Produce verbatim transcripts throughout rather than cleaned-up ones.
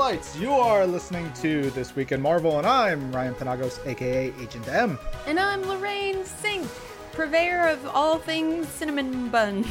lights. You are listening to This Week in Marvel, and I'm Ryan Penagos, aka Agent M. And I'm Lorraine Sink, purveyor of all things cinnamon buns.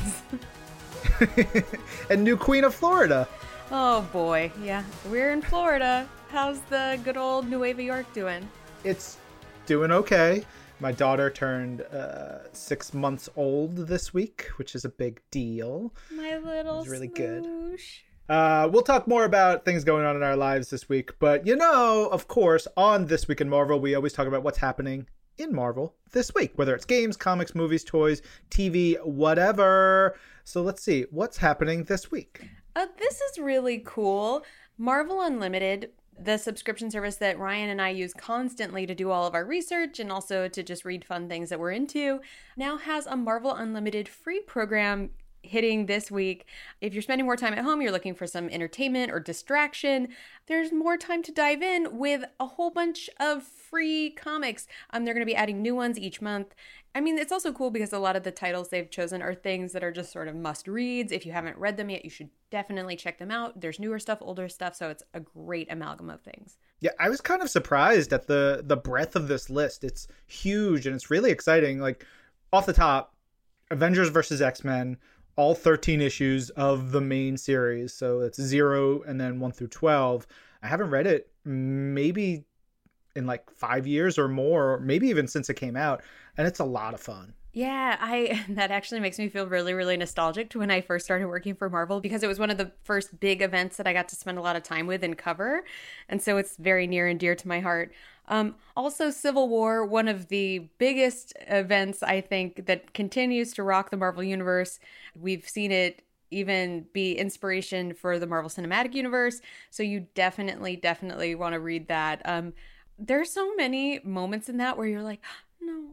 And new Queen of Florida. Oh boy, yeah. We're in Florida. How's the good old Nueva York doing? It's doing okay. My daughter turned uh, six months old this week, which is a big deal. My little It's really smoosh. good. Uh, we'll talk more about things going on in our lives this week. But, you know, of course, on This Week in Marvel, we always talk about what's happening in Marvel this week, whether it's games, comics, movies, toys, T V, whatever. So let's see. What's happening this week? Uh, this is really cool. Marvel Unlimited, the subscription service that Ryan and I use constantly to do all of our research and also to just read fun things that we're into, now has a Marvel Unlimited free program hitting this week. If you're spending more time at home, you're looking for some entertainment or distraction, there's more time to dive in with a whole bunch of free comics. Um, they're going to be adding new ones each month. I mean, it's also cool because a lot of the titles they've chosen are things that are just sort of must-reads. If you haven't read them yet, you should definitely check them out. There's newer stuff, older stuff, so it's a great amalgam of things. Yeah, I was kind of surprised at the the breadth of this list. It's huge and it's really exciting. Like, off the top, Avengers versus X-Men, all thirteen issues of the main series. So it's zero and then one through twelve. I haven't read it maybe in like five years or more, or maybe even since it came out. And it's a lot of fun. Yeah, I that actually makes me feel really, really nostalgic to when I first started working for Marvel, because it was one of the first big events that I got to spend a lot of time with and cover. And so it's very near and dear to my heart. Um, also, Civil War, one of the biggest events, I think, that continues to rock the Marvel Universe. We've seen it even be inspiration for the Marvel Cinematic Universe. So you definitely, definitely want to read that. Um, there's so many moments in that where you're like, no.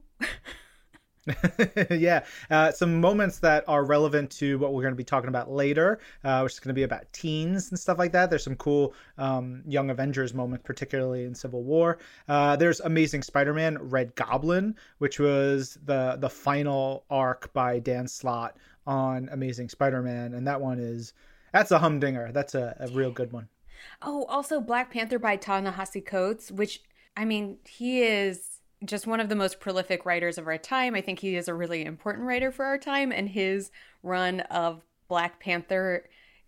Yeah, uh, some moments that are relevant to what we're going to be talking about later, uh, which is going to be about teens and stuff like that. There's some cool um, Young Avengers moments, particularly in Civil War. Uh, there's Amazing Spider-Man, Red Goblin, which was the the final arc by Dan Slott on Amazing Spider-Man, and that one is that's a humdinger. That's a, a real good one. Oh, also Black Panther by Ta-Nehisi Coates, which, I mean, he is just one of the most prolific writers of our time. I think he is a really important writer for our time, and his run of Black Panther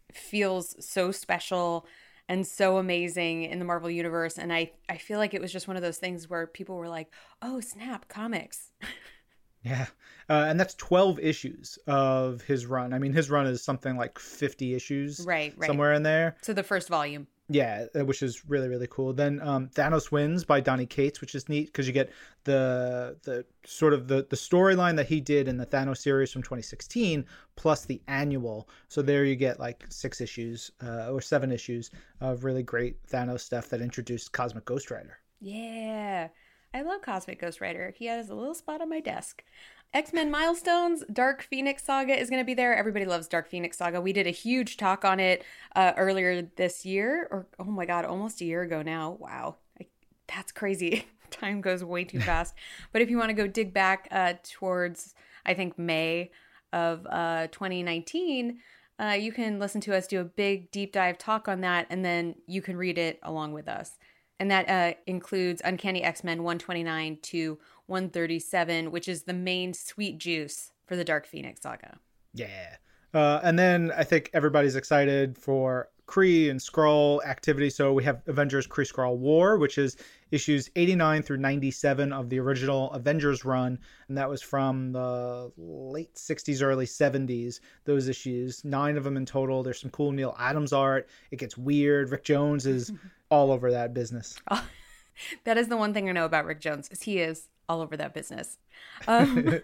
feels so special and so amazing in the Marvel Universe. And I, I feel like it was just one of those things where people were like, oh, snap, comics. Yeah. Uh, and that's twelve issues of his run. I mean, his run is something like fifty issues. Right, right. Somewhere in there. So the first volume. Yeah, which is really, really cool. Then um, Thanos Wins by Donny Cates, which is neat because you get the the sort of the, the storyline that he did in the Thanos series from twenty sixteen plus the annual. So there you get like six issues uh, or seven issues of really great Thanos stuff that introduced Cosmic Ghost Rider. Yeah, I love Cosmic Ghost Rider. He has a little spot on my desk. X-Men Milestones, Dark Phoenix Saga is going to be there. Everybody loves Dark Phoenix Saga. We did a huge talk on it uh, earlier this year, or oh my God, almost a year ago now. Wow, I, that's crazy. Time goes way too fast. But if you want to go dig back uh, towards, I think, May of uh, twenty nineteen, uh, you can listen to us do a big deep dive talk on that, and then you can read it along with us. And that uh, includes Uncanny X-Men one twenty-nine to one thirty-seven, which is the main sweet juice for the Dark Phoenix Saga. Yeah. Uh, and then I think everybody's excited for Kree and Skrull activity. So we have Avengers Kree Skrull War, which is issues eighty-nine through ninety-seven of the original Avengers run. And that was from the late sixties, early seventies, those issues, nine of them in total. There's some cool Neil Adams art. It gets weird. Rick Jones is all over that business. Oh, that is the one thing I know about Rick Jones, is he is all over that business. Um,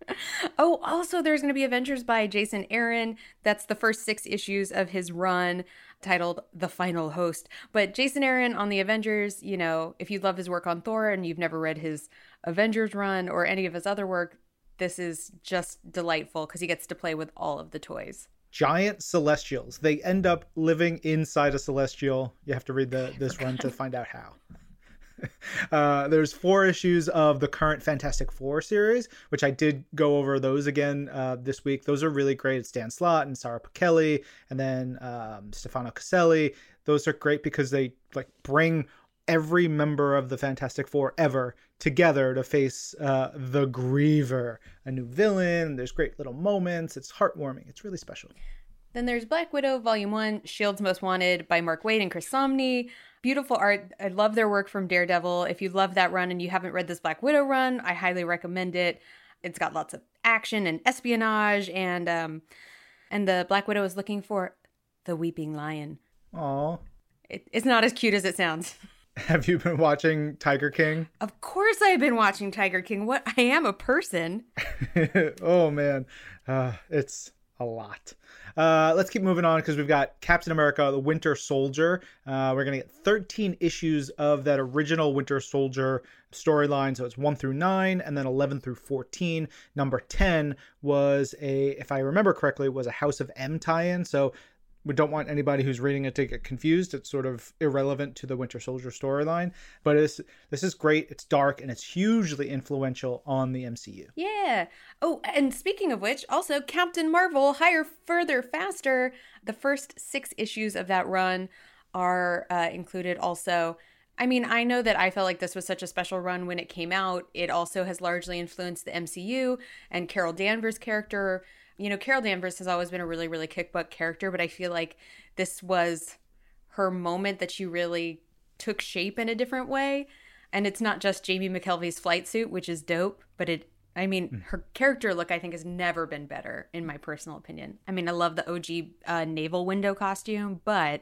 oh, also there's going to be Avengers by Jason Aaron. That's the first six issues of his run, titled The Final Host. But Jason Aaron on the Avengers, you know, if you love his work on Thor and you've never read his Avengers run or any of his other work, this is just delightful because he gets to play with all of the toys. Giant Celestials. They end up living inside a Celestial. You have to read the this run to find out how. uh, there's four issues of the current Fantastic Four series, which I did go over those again uh, this week. Those are really great. It's Dan Slott and Sarah Pichelli, and then um, Stefano Caselli. Those are great because they like bring every member of the Fantastic Four ever together to face uh, the Griever, a new villain. There's great little moments. It's heartwarming. It's really special. Then there's Black Widow, Volume one, Shield's Most Wanted by Mark Waid and Chris Samnee. Beautiful art. I love their work from Daredevil. If you love that run and you haven't read this Black Widow run, I highly recommend it. It's got lots of action and espionage, and um, and the Black Widow is looking for the Weeping Lion. Aw. It, it's not as cute as it sounds. Have you been watching Tiger King? Of course I've been watching Tiger King. What? I am a person. Oh, man. Uh, it's a lot. Uh, let's keep moving on because we've got Captain America, the Winter Soldier. Uh, we're going to get thirteen issues of that original Winter Soldier storyline. So it's one through nine and then eleven through fourteen. Number ten was a, if I remember correctly, was a House of M tie-in. So we don't want anybody who's reading it to get confused. It's sort of irrelevant to the Winter Soldier storyline. But it's, this is great. It's dark, and it's hugely influential on the M C U. Yeah. Oh, and speaking of which, also Captain Marvel, Higher, Further, Faster. The first six issues of that run are uh, included also. I mean, I know that I felt like this was such a special run when it came out. It also has largely influenced the M C U, and Carol Danvers' character. You know, Carol Danvers has always been a really, really kick-butt character, but I feel like this was her moment that she really took shape in a different way. And it's not just Jamie McKelvey's flight suit, which is dope, but it, I mean, her character look, I think, has never been better, in my personal opinion. I mean, I love the O G uh, naval window costume, but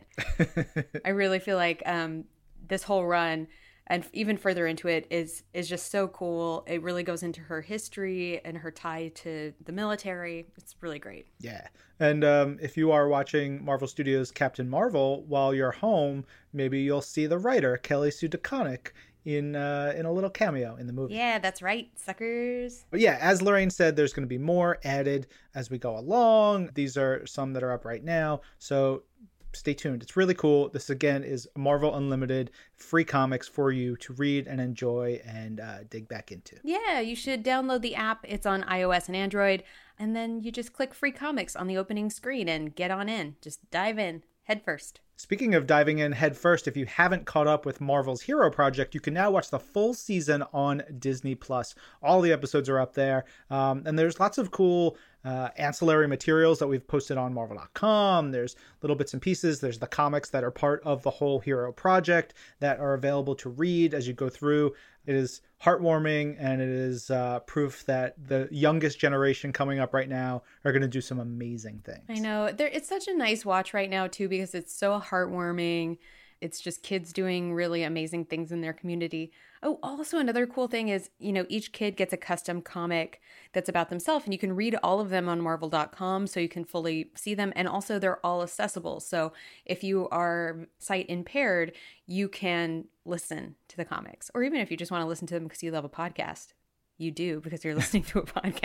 I really feel like um, this whole run, and even further into it, is is just so cool. It really goes into her history and her tie to the military. It's really great. Yeah. And um, if you are watching Marvel Studios' Captain Marvel while you're home, maybe you'll see the writer, Kelly Sue DeConnick, in uh, in a little cameo in the movie. Yeah, that's right, suckers. But yeah, as Lorraine said, there's going to be more added as we go along. These are some that are up right now. So stay tuned. It's really cool. This, again, is Marvel Unlimited, free comics for you to read and enjoy and uh, dig back into. Yeah, you should download the app. It's on iOS and Android. And then you just click free comics on the opening screen and get on in. Just dive in head first. Speaking of diving in head first, if you haven't caught up with Marvel's Hero Project, you can now watch the full season on Disney Plus. All the episodes are up there. Um, and there's lots of cool uh, ancillary materials that we've posted on Marvel dot com. There's little bits and pieces. There's the comics that are part of the whole Hero Project that are available to read as you go through. It is heartwarming, and it is uh, proof that the youngest generation coming up right now are going to do some amazing things. I know. There, it's such a nice watch right now, too, because it's so heartwarming. It's just kids doing really amazing things in their community. Oh, also another cool thing is, you know, each kid gets a custom comic that's about themselves, and you can read all of them on Marvel dot com so you can fully see them. And also they're all accessible. So if you are sight impaired, you can listen to the comics. Or even if you just want to listen to them because you love a podcast. You do, because you're listening to a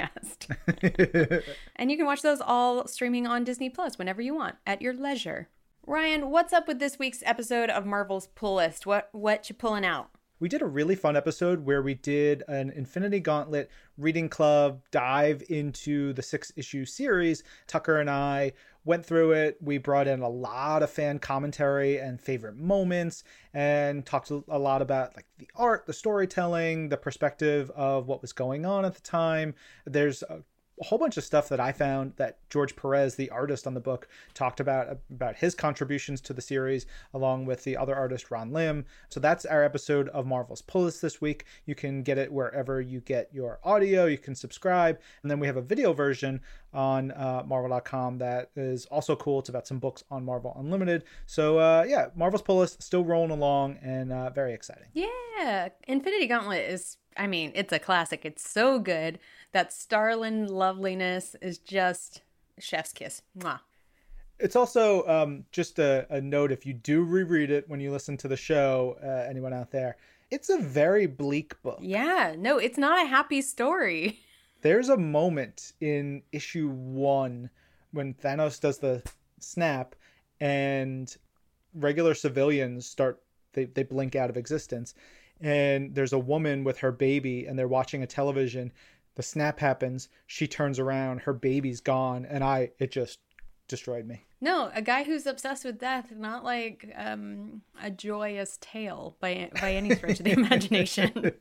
podcast. And you can watch those all streaming on Disney Plus whenever you want at your leisure. Ryan, what's up with this week's episode of Marvel's Pull List? What what you pulling out? We did a really fun episode where we did an Infinity Gauntlet reading club dive into the six issue series. Tucker and I went through it. We brought in a lot of fan commentary and favorite moments and talked a lot about like the art, the storytelling, the perspective of what was going on at the time. There's a a whole bunch of stuff that I found that George Perez, the artist on the book, talked about, about his contributions to the series, along with the other artist, Ron Lim. So that's our episode of Marvel's Pull List this week. You can get it wherever you get your audio. You can subscribe. And then we have a video version on uh, Marvel dot com that is also cool. It's about some books on Marvel Unlimited. So uh, yeah, Marvel's Pull List still rolling along and uh, very exciting. Yeah, Infinity Gauntlet is, I mean, it's a classic. It's so good. That Starlin loveliness is just chef's kiss. Mwah. It's also um, just a, a note, if you do reread it when you listen to the show, uh, anyone out there, it's a very bleak book. Yeah, no, it's not a happy story. There's a moment in issue one when Thanos does the snap and regular civilians start, they, they blink out of existence. and there's a woman with her baby and they're watching a television. The snap happens. She turns around. Her baby's gone. And I, it just destroyed me. No, a guy who's obsessed with death, not like um, a joyous tale by by any stretch of the imagination.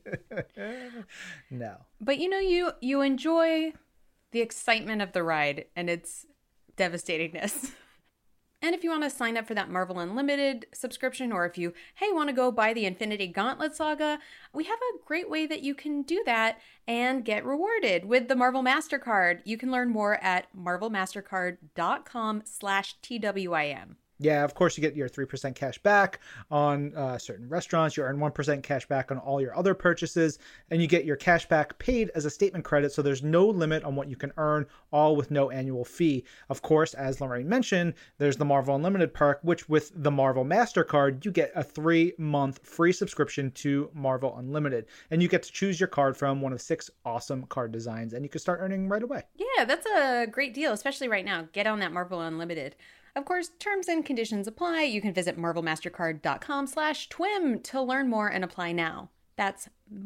No. But you know, you you enjoy the excitement of the ride and its devastatingness. And if you want to sign up for that Marvel Unlimited subscription, or if you, hey, want to go buy the Infinity Gauntlet Saga, we have a great way that you can do that and get rewarded with the Marvel MasterCard. You can learn more at marvelmastercard.com slash TWIM. Yeah, of course, you get your three percent cash back on uh, certain restaurants. You earn one percent cash back on all your other purchases, and you get your cash back paid as a statement credit, so there's no limit on what you can earn, all with no annual fee. Of course, as Lorraine mentioned, there's the Marvel Unlimited perk, which with the Marvel MasterCard, you get a three-month free subscription to Marvel Unlimited, and you get to choose your card from one of six awesome card designs, and you can start earning right away. Yeah, that's a great deal, especially right now. Get on that Marvel Unlimited. Of course, terms and conditions apply. You can visit marvelmastercard.com slash TWIM to learn more and apply now. That's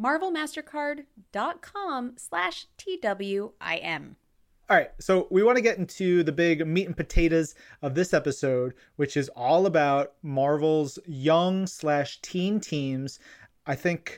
marvelmastercard.com slash T-W-I-M. All right, so we want to get into the big meat and potatoes of this episode, which is all about Marvel's young slash teen teams. I think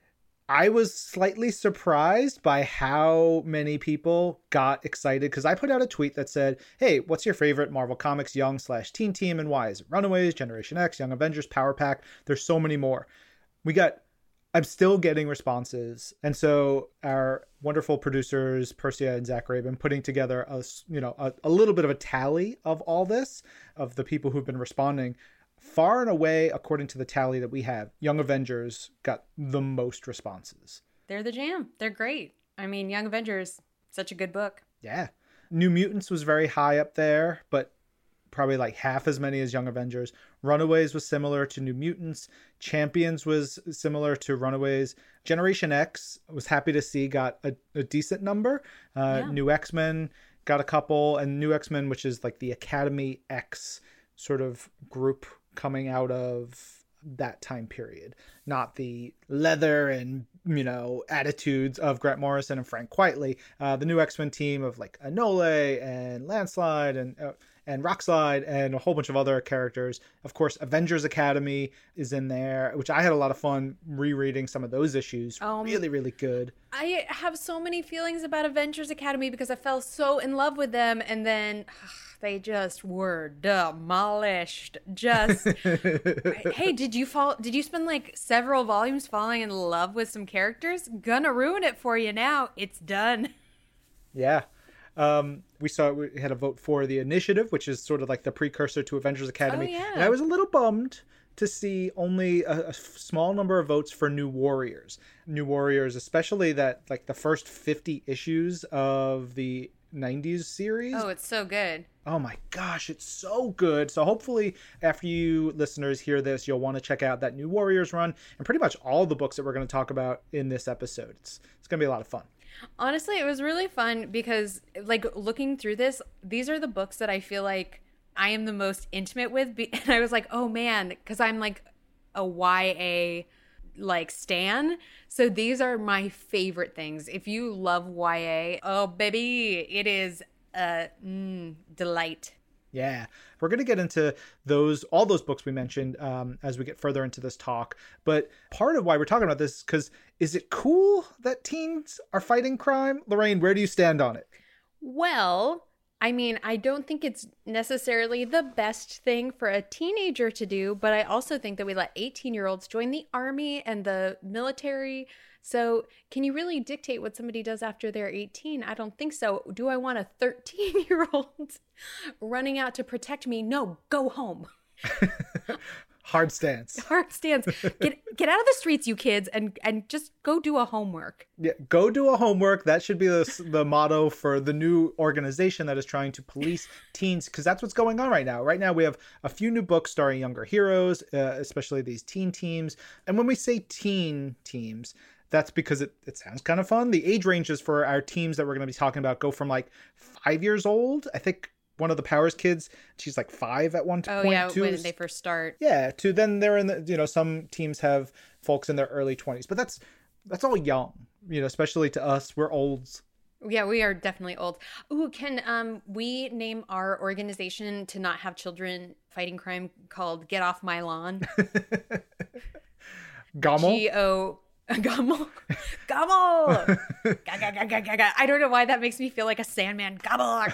I was slightly surprised by how many people got excited, because I put out a tweet that said, hey, what's your favorite Marvel Comics young slash teen team and why? Is it Runaways, Generation X, Young Avengers, Power Pack? There's so many more. We got, I'm still getting responses. And so our wonderful producers, Persia and Zach Ray, have been putting together a, you know, a, a little bit of a tally of all this, of the people who've been responding. Far and away, according to the tally that we have, Young Avengers got the most responses. They're the jam. They're great. I mean, Young Avengers, such a good book. Yeah. New Mutants was very high up there, but probably like half as many as Young Avengers. Runaways was similar to New Mutants. Champions was similar to Runaways. Generation X, I was happy to see, got a, a decent number. Uh, yeah. New X-Men got a couple, and New X-Men, which is like the Academy X sort of group coming out of that time period, not the leather and, you know, attitudes of Grant Morrison and Frank Quitely. Uh, the New X-Men team of like Anole and Landslide and uh, and Rockslide and a whole bunch of other characters. Of course, Avengers Academy is in there, which I had a lot of fun rereading some of those issues. Um, really, really good. I have so many feelings about Avengers Academy because I fell so in love with them, and then they just were demolished. Just hey, did you fall? Did you spend like several volumes falling in love with some characters? Gonna ruin it for you now. It's done. Yeah. Um, we saw we had a vote for the Initiative, which is sort of like the precursor to Avengers Academy. Oh, yeah. And I was a little bummed to see only a, a small number of votes for New Warriors. New Warriors, especially that like the first fifty issues of the nineties series. Oh, it's so good. Oh my gosh, it's so good. So hopefully after you listeners hear this, you'll want to check out that New Warriors run and pretty much all the books that we're going to talk about in this episode. It's, it's going to be a lot of fun. Honestly, it was really fun because, like, looking through this, these are the books that I feel like I am the most intimate with. And I was like, oh, man, because I'm, like, a Y A, like, stan. So these are my favorite things. If you love Y A, oh, baby, it is a mm, delight. Yeah, we're going to get into those, all those books we mentioned um, as we get further into this talk. But part of why we're talking about this is because, is it cool that teens are fighting crime? Lorraine, where do you stand on it? Well, I mean, I don't think it's necessarily the best thing for a teenager to do, but I also think that we let eighteen-year-olds join the army and the military. So can you really dictate what somebody does after they're eighteen? I don't think so. Do I want a thirteen-year-old running out to protect me? No, go home. Hard stance. Hard stance. Get get out of the streets, you kids, and, and just go do a homework. Yeah, go do a homework. That should be the, the motto for the new organization that is trying to police teens, because that's what's going on right now. Right now, we have a few new books starring younger heroes, uh, especially these teen teams. And when we say teen teams, that's because it, it sounds kind of fun. The age ranges for our teams that we're going to be talking about go from like five years old, I think. One of the Powers kids, she's like five at one oh, point. Oh yeah, to, when they first start. Yeah, to then they're in the, you know, some teams have folks in their early twenties. But that's that's all young, you know, especially to us. We're olds. Yeah, we are definitely old. Ooh, can um we name our organization to not have children fighting crime called Get Off My Lawn? Gommel? G O Gobble. Gobble. I don't know why that makes me feel like a Sandman. Gobble. uh,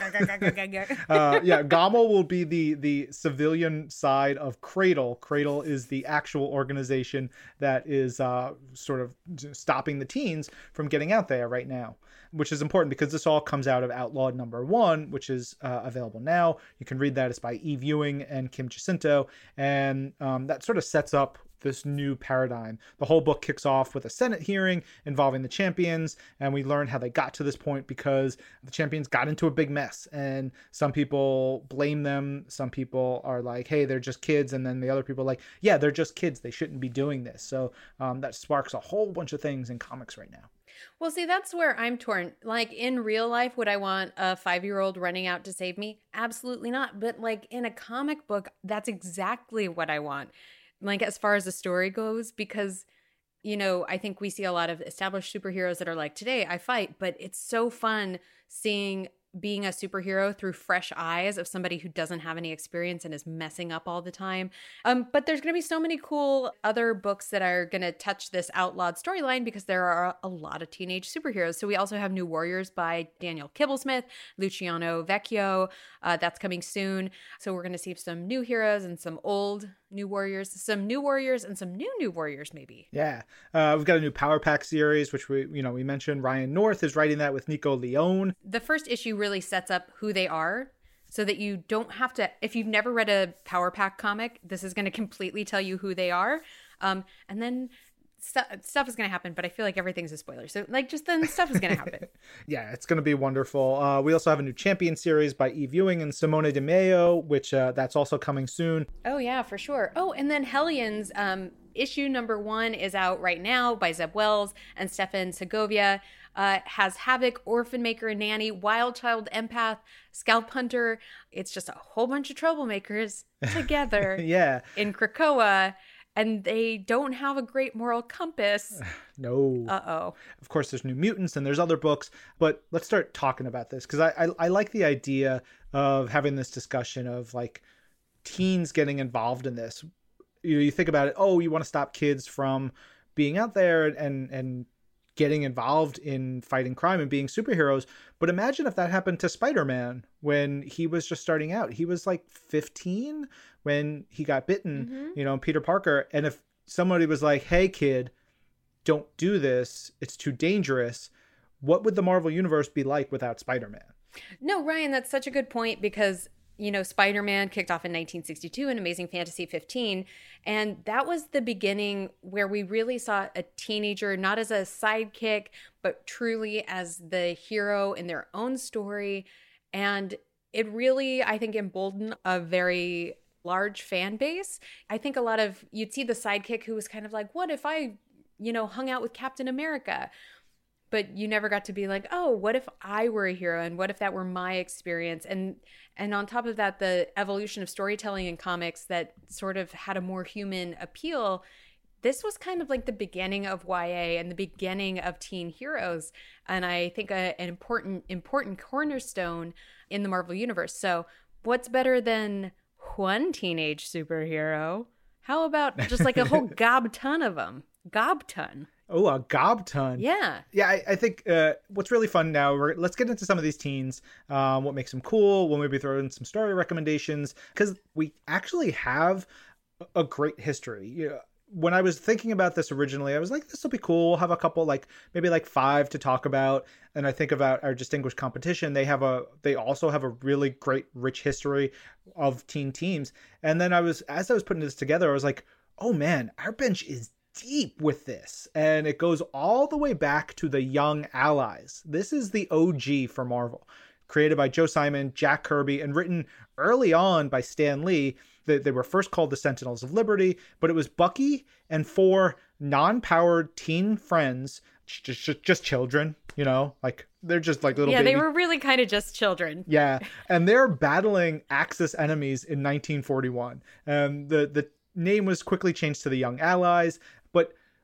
yeah, Gommel will be the the civilian side of Cradle. Cradle is the actual organization that is uh, sort of stopping the teens from getting out there right now, which is important because this all comes out of Outlawed Number One, which is uh, available now. You can read that. It's by Eve Ewing and Kim Jacinto, and um, that sort of sets up this new paradigm. The whole book kicks off with a Senate hearing involving the champions, and we learn how they got to this point because the champions got into a big mess, and some people blame them. Some people are like, hey, they're just kids. And then the other people are like, yeah, they're just kids. They shouldn't be doing this. So um, that sparks a whole bunch of things in comics right now. Well, see, that's where I'm torn. Like, in real life, would I want a five-year-old running out to save me? Absolutely not. But, like, in a comic book, that's exactly what I want. Like, as far as the story goes, because, you know, I think we see a lot of established superheroes that are like, today I fight, but it's so fun seeing being a superhero through fresh eyes of somebody who doesn't have any experience and is messing up all the time. Um, but there's going to be so many cool other books that are going to touch this outlawed storyline because there are a lot of teenage superheroes. So we also have New Warriors by Daniel Kibblesmith, Luciano Vecchio. Uh, that's coming soon. So we're going to see some new heroes and some old New Warriors, some new Warriors and some new New Warriors maybe. Yeah. Uh, we've got a new Power Pack series, which we, you know, we mentioned. Ryan North is writing that with Nico Leone. The first issue really sets up who they are so that you don't have to, if you've never read a Power Pack comic, this is going to completely tell you who they are. Um, and then stuff, stuff is going to happen, but I feel like everything's a spoiler. So like just then stuff is going to happen. Yeah, it's going to be wonderful. Uh, we also have a new Champion series by Eve Ewing and Simone Di Maio, which uh, that's also coming soon. Oh yeah, for sure. Oh, and then Hellions, um, issue number one is out right now by Zeb Wells and Stefan Segovia. Uh, has Havoc, Orphan Maker, Nanny, Wild Child, Empath, Scalp Hunter. It's just a whole bunch of troublemakers together yeah. in Krakoa, and they don't have a great moral compass. No. Uh-oh. Of course, there's New Mutants and there's other books, but let's start talking about this because I, I I like the idea of having this discussion of like teens getting involved in this. You know, you think about it, oh, you want to stop kids from being out there and and getting involved in fighting crime and being superheroes. But imagine if that happened to Spider-Man when he was just starting out. He was like fifteen when he got bitten, mm-hmm. you know, Peter Parker. And if somebody was like, hey, kid, don't do this, it's too dangerous, what would the Marvel Universe be like without Spider-Man? No, Ryan, that's such a good point because, you know, Spider-Man kicked off in nineteen sixty-two in Amazing Fantasy fifteen. And that was the beginning where we really saw a teenager, not as a sidekick, but truly as the hero in their own story. And it really, I think, emboldened a very large fan base. I think a lot of, you'd see the sidekick who was kind of like, what if I, you know, hung out with Captain America? But you never got to be like, oh, what if I were a hero? And what if that were my experience? And and on top of that, the evolution of storytelling in comics that sort of had a more human appeal. This was kind of like the beginning of Y A and the beginning of teen heroes. And I think a, an important, important cornerstone in the Marvel Universe. So what's better than one teenage superhero? How about just like a whole gob ton of them? Gob ton. Oh, a gob ton. Yeah. Yeah, I, I think uh, what's really fun now, we're, let's get into some of these teens, um, what makes them cool. We'll maybe throw in some story recommendations because we actually have a great history. You know, when I was thinking about this originally, I was like, this will be cool. We'll have a couple, like maybe like five to talk about. And I think about our distinguished competition. They have a, they also have a really great, rich history of teen teams. And then I was, as I was putting this together, I was like, oh man, our bench is deep with this, and it goes all the way back to the Young Allies. This is the O G for Marvel, created by Joe Simon, Jack Kirby, and written early on by Stan Lee. They, they were first called the Sentinels of Liberty, but it was Bucky and four non-powered teen friends, just, just, just children, you know, like they're just like little yeah, baby. They were really kind of just children. Yeah, and they're battling Axis enemies in nineteen forty-one. Um, the the name was quickly changed to the Young Allies. But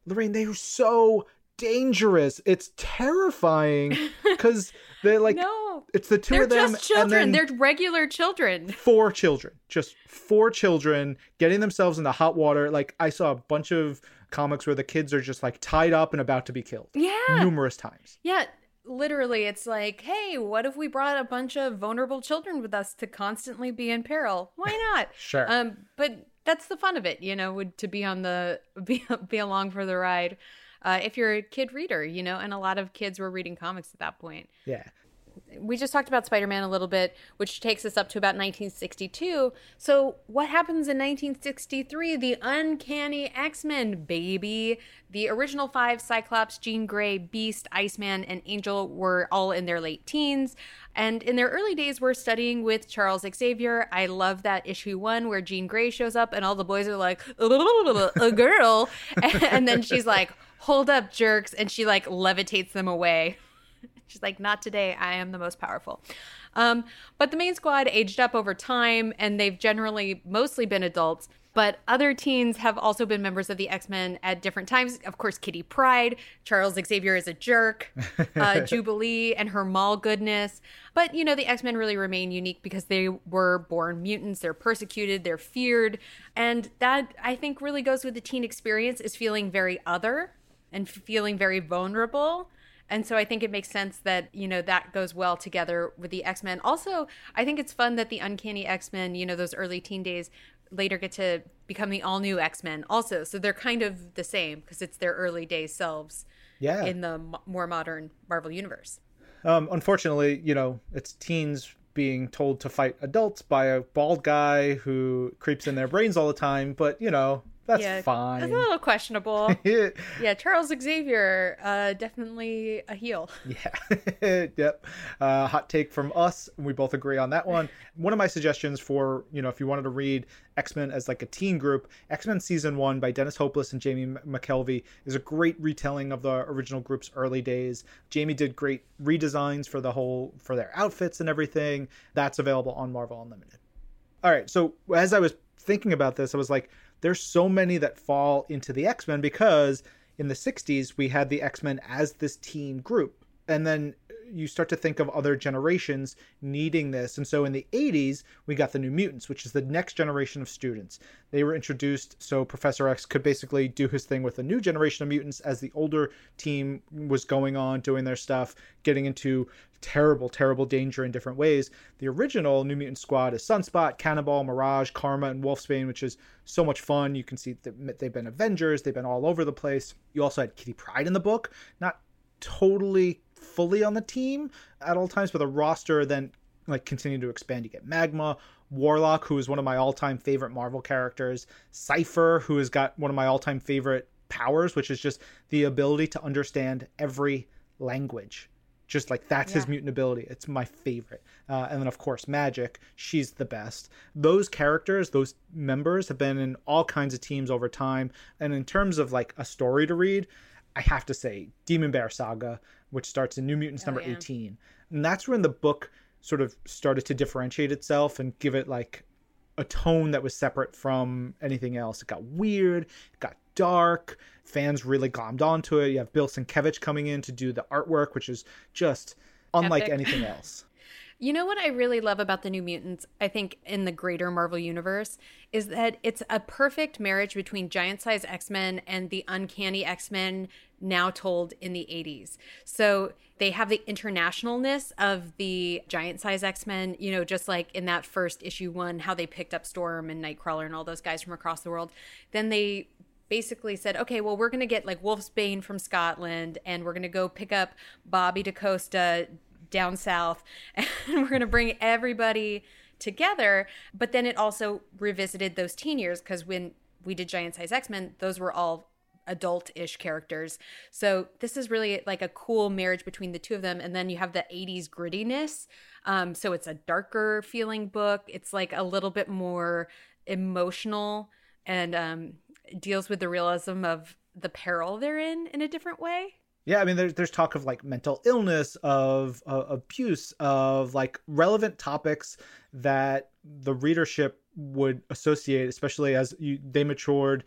Lorraine, they are so dangerous. It's terrifying because they're like, no, it's the 2 they're of them. just children. And then they're regular children. Four children, just four children getting themselves into hot water. Like I saw a bunch of comics where the kids are just like tied up and about to be killed. Yeah. Numerous times. Yeah. Literally, it's like, hey, what if we brought a bunch of vulnerable children with us to constantly be in peril? Why not? Sure. Um, but that's the fun of it, you know, would to be on the be be along for the ride. Uh, if you're a kid reader, you know, and a lot of kids were reading comics at that point. Yeah. We just talked about Spider-Man a little bit, which takes us up to about nineteen sixty-two. So what happens in nineteen sixty-three? The Uncanny X-Men, baby. The original five, Cyclops, Jean Grey, Beast, Iceman, and Angel, were all in their late teens. And in their early days, we're studying with Charles Xavier. I love that issue one where Jean Grey shows up and all the boys are like, a girl. And then she's like, hold up, jerks. And she like levitates them away. She's like, not today. I am the most powerful. Um, but the main squad aged up over time, and they've generally mostly been adults. But other teens have also been members of the X-Men at different times. Of course, Kitty Pryde, Charles Xavier is a jerk, uh, Jubilee and her mall goodness. But, you know, the X-Men really remain unique because they were born mutants. They're persecuted. They're feared. And that, I think, really goes with the teen experience, is feeling very other and feeling very vulnerable. And so I think it makes sense that, you know, that goes well together with the X-Men. Also, I think it's fun that the Uncanny X-Men, you know, those early teen days, later get to become the all-new X-Men also. So they're kind of the same because it's their early day selves yeah. in the m- more modern Marvel universe. Um, unfortunately, you know, it's teens being told to fight adults by a bald guy who creeps in their brains all the time. But, you know, that's yeah, fine. That's a little questionable. Yeah, Charles Xavier, uh, definitely a heel. Yeah. Yep. Uh, hot take from us. We both agree on that one. One of my suggestions for, you know, if you wanted to read X-Men as like a teen group, X-Men Season one by Dennis Hopeless and Jamie McKelvey is a great retelling of the original group's early days. Jamie did great redesigns for the whole, for their outfits and everything. That's available on Marvel Unlimited. All right. So as I was thinking about this, I was like, there's so many that fall into the X-Men because in the sixties, we had the X-Men as this teen group. And then you start to think of other generations needing this. And so in the eighties, we got the New Mutants, which is the next generation of students. They were introduced so Professor X could basically do his thing with a new generation of mutants as the older team was going on, doing their stuff, getting into terrible, terrible danger in different ways. The original New Mutant squad is Sunspot, Cannonball, Mirage, Karma, and Wolfsbane, which is so much fun. You can see that they've been Avengers. They've been all over the place. You also had Kitty Pryde in the book. Not totally fully on the team at all times, but the roster then like continued to expand. You get Magma, Warlock, who is one of my all-time favorite Marvel characters, Cypher, who has got one of my all-time favorite powers, which is just the ability to understand every language. Just like that's yeah. his mutant ability. It's my favorite. Uh, and then, of course, Magic. She's the best. Those characters, those members have been in all kinds of teams over time. And in terms of like a story to read, I have to say Demon Bear Saga, which starts in New Mutants oh, number yeah. eighteen. And that's when the book sort of started to differentiate itself and give it like a tone that was separate from anything else. It got weird. It got dark. Fans really glommed onto it. You have Bill Sienkiewicz coming in to do the artwork, which is just unlike Epic. Anything else. You know what I really love about the New Mutants, I think, in the greater Marvel universe, is that it's a perfect marriage between giant-size X-Men and the Uncanny X-Men now told in the eighties. So they have the internationalness of the giant-size X-Men, you know, just like in that first issue one, how they picked up Storm and Nightcrawler and all those guys from across the world. Then they basically said, okay, well, we're going to get like Wolfsbane from Scotland, and we're going to go pick up Bobby DaCosta down south, and we're going to bring everybody together. But then it also revisited those teen years, because when we did Giant Size X-Men, those were all adult-ish characters. So this is really like a cool marriage between the two of them. And then you have the eighties grittiness. Um, so it's a darker feeling book. It's like a little bit more emotional and um, deals with the realism of the peril they're in in a different way. Yeah, I mean, there's there's talk of like mental illness, of uh, abuse, of like relevant topics that the readership would associate, especially as you, they matured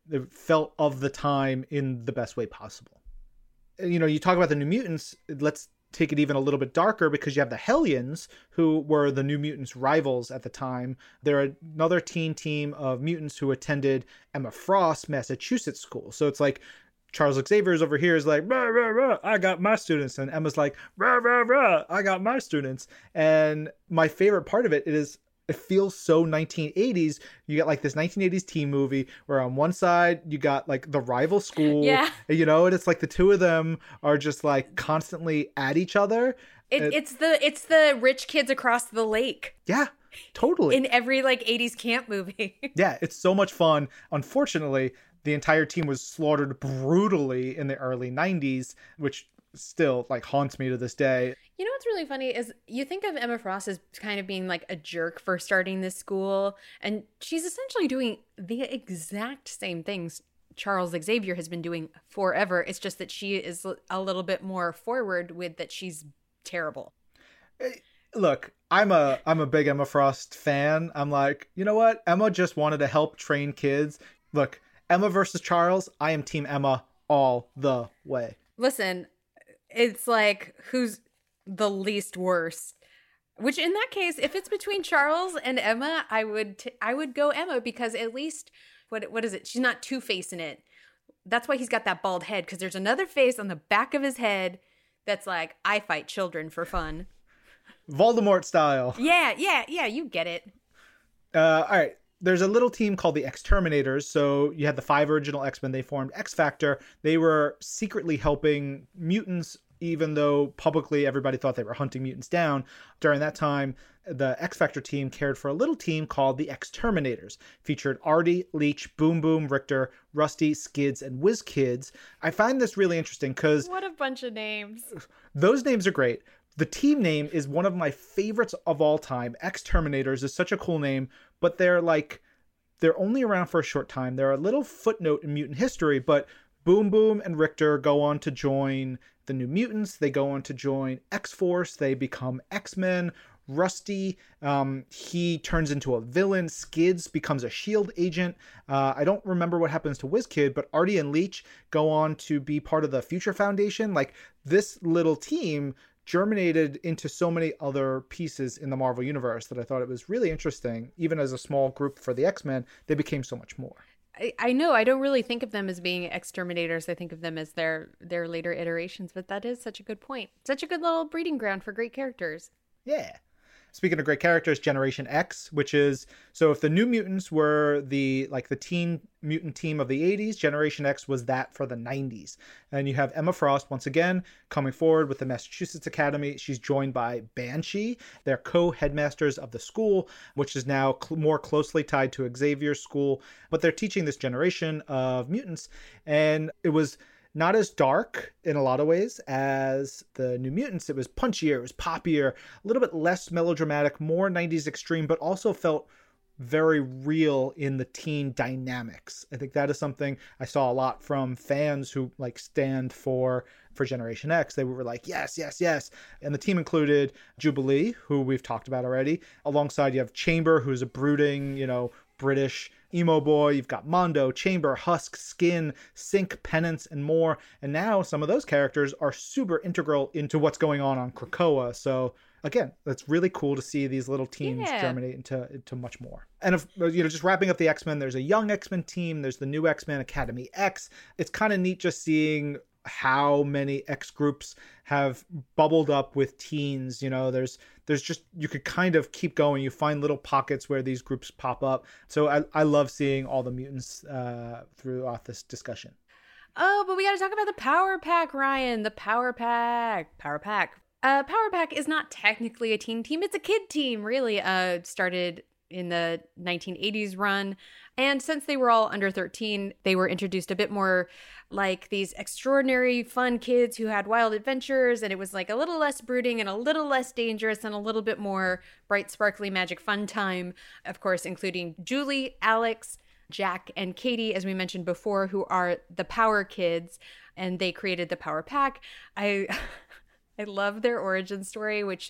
it felt of the time in the best way possible. You know, you talk about the New Mutants, let's take it even a little bit darker because you have the Hellions, who were the New Mutants' rivals at the time. They're another teen team of mutants who attended Emma Frost's Massachusetts school. So it's like Charles Xavier's over here is like, rah, rah, rah, I got my students. And Emma's like, rah, rah, rah, I got my students. And my favorite part of it is it feels so nineteen eighties. You got like this nineteen eighties teen movie where on one side you got like the rival school, yeah. you know, and it's like the two of them are just like constantly at each other. It, it, it's the it's the rich kids across the lake. Yeah, totally. In every like eighties camp movie. Yeah, it's so much fun. Unfortunately, the entire team was slaughtered brutally in the early nineties, which still like haunts me to this day. You know what's really funny is you think of Emma Frost as kind of being like a jerk for starting this school, and she's essentially doing the exact same things Charles Xavier has been doing forever. It's just that she is a little bit more forward with that she's terrible. Look, I'm a I'm a big Emma Frost fan. I'm like, you know what? Emma just wanted to help train kids. Look, Emma versus Charles, I am team Emma all the way. Listen, it's like who's the least worst, which in that case, if it's between Charles and Emma, I would t- I would go Emma, because at least what what is it? She's not two-facing it. That's why he's got that bald head, because there's another face on the back of his head that's like, I fight children for fun. Voldemort style. Yeah, yeah, yeah, you get it. Uh, all right. There's a little team called the Exterminators. So you had the five original X-Men. They formed X-Factor. They were secretly helping mutants, even though publicly everybody thought they were hunting mutants down. During that time, the X-Factor team cared for a little team called the Exterminators. Featured Artie, Leech, Boom Boom, Richter, Rusty, Skids, and WizKids. I find this really interesting because... What a bunch of names. Those names are great. The team name is one of my favorites of all time. Exterminators is such a cool name, but they're like, they're only around for a short time. They're a little footnote in mutant history, but Boom Boom and Richter go on to join the New Mutants. They go on to join X-Force. They become X-Men. Rusty, um, he turns into a villain. Skids becomes a SHIELD agent. Uh, I don't remember what happens to WizKid, but Artie and Leech go on to be part of the Future Foundation. Like, this little team germinated into so many other pieces in the Marvel Universe that I thought it was really interesting. Even as a small group for the X-Men, they became so much more. I, I know I don't really think of them as being exterminators. I think of them as their their later iterations, but that is such a good point. Such a good little breeding ground for great characters. Yeah. Speaking of great characters, Generation X, which is, so if the New Mutants were the, like the teen mutant team of the eighties, Generation X was that for the nineties. And you have Emma Frost, once again, coming forward with the Massachusetts Academy. She's joined by Banshee. They're co-headmasters of the school, which is now cl- more closely tied to Xavier's school. But they're teaching this generation of mutants. And it was not as dark in a lot of ways as the New Mutants. It was punchier, it was poppier, a little bit less melodramatic, more nineties extreme, but also felt very real in the teen dynamics. I think that is something I saw a lot from fans who like stand for for Generation X. They were like, yes, yes, yes. And the team included Jubilee, who we've talked about already. Alongside you have Chamber, who's a brooding, you know, British emo boy. You've got Mondo, Chamber, Husk, Skin, Sync, Penance, and more. And now some of those characters are super integral into what's going on on Krakoa. So again, that's really cool to see these little teams yeah. germinate into, into much more. And if, you know, just wrapping up the X-Men, there's a young X-Men team. There's the new X-Men Academy X. It's kind of neat just seeing how many X groups have bubbled up with teens. You know, there's there's just, you could kind of keep going. You find little pockets where these groups pop up. So I, I love seeing all the mutants uh, throughout this discussion. Oh, but we got to talk about the Power Pack, Ryan. The Power Pack. Power Pack. Uh, Power Pack is not technically a teen team. It's a kid team, really. Uh, started in the nineteen eighties run. And since they were all under thirteen, they were introduced a bit more like these extraordinary fun kids who had wild adventures. And it was like a little less brooding and a little less dangerous and a little bit more bright, sparkly, magic fun time. Of course, including Julie, Alex, Jack, and Katie, as we mentioned before, who are the Power Kids. And they created the Power Pack. I, I love their origin story, which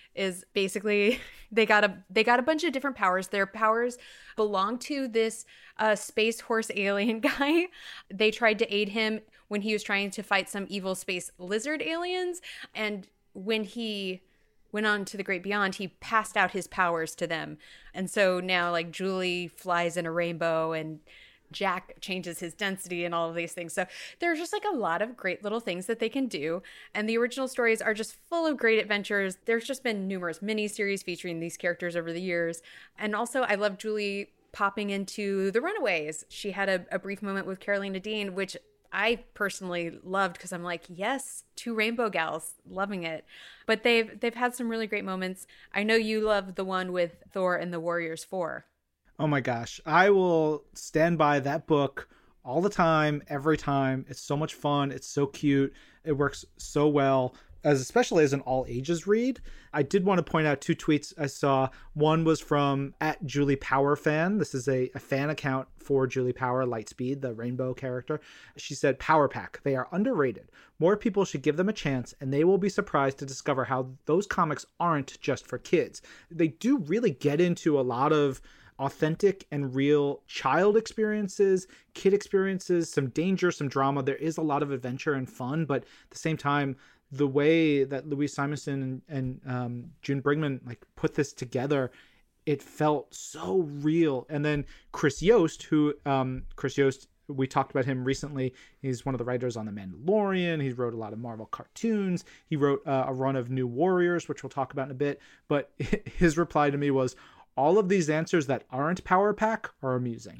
is basically they got a they got a bunch of different powers. Their powers belong to this uh, space horse alien guy. They tried to aid him when he was trying to fight some evil space lizard aliens, and when he went on to the great beyond, he passed out his powers to them. And so now, like, Julie flies in a rainbow and Jack changes his density and all of these things. So there's just like a lot of great little things that they can do. And the original stories are just full of great adventures. There's just been numerous miniseries featuring these characters over the years. And also, I love Julie popping into The Runaways. She had a, a brief moment with Carolina Dean, which I personally loved because I'm like, yes, two rainbow gals, loving it. But they've they've had some really great moments. I know you love the one with Thor and the Warriors four. Oh my gosh. I will stand by that book all the time, every time. It's so much fun. It's so cute. It works so well, as especially as an all ages read. I did want to point out two tweets I saw. One was from at Julie Power Fan. This is a, a fan account for Julie Power, Lightspeed, the rainbow character. She said, Power Pack, they are underrated. More people should give them a chance, and they will be surprised to discover how those comics aren't just for kids. They do really get into a lot of authentic and real child experiences, kid experiences, some danger, some drama. There is a lot of adventure and fun, but at the same time, the way that Louise Simonson and, and um, June Brigman like put this together, it felt so real. And then Chris Yost, who um, Chris Yost, we talked about him recently. He's one of the writers on The Mandalorian. He wrote a lot of Marvel cartoons. He wrote uh, a run of New Warriors, which we'll talk about in a bit. But his reply to me was, all of these answers that aren't Power Pack are amusing.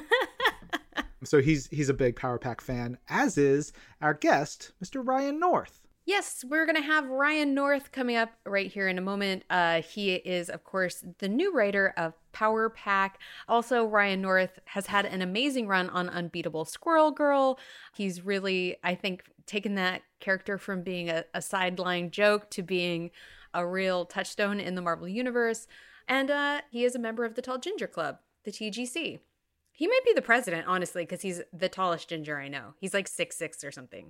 So he's he's a big Power Pack fan, as is our guest, Mister Ryan North. Yes, we're going to have Ryan North coming up right here in a moment. Uh, he is, of course, the new writer of Power Pack. Also, Ryan North has had an amazing run on Unbeatable Squirrel Girl. He's really, I think, taken that character from being a, a sideline joke to being a real touchstone in the Marvel Universe. And uh, he is a member of the Tall Ginger Club, the T G C. He might be the president, honestly, because he's the tallest ginger I know. He's like six foot six or something.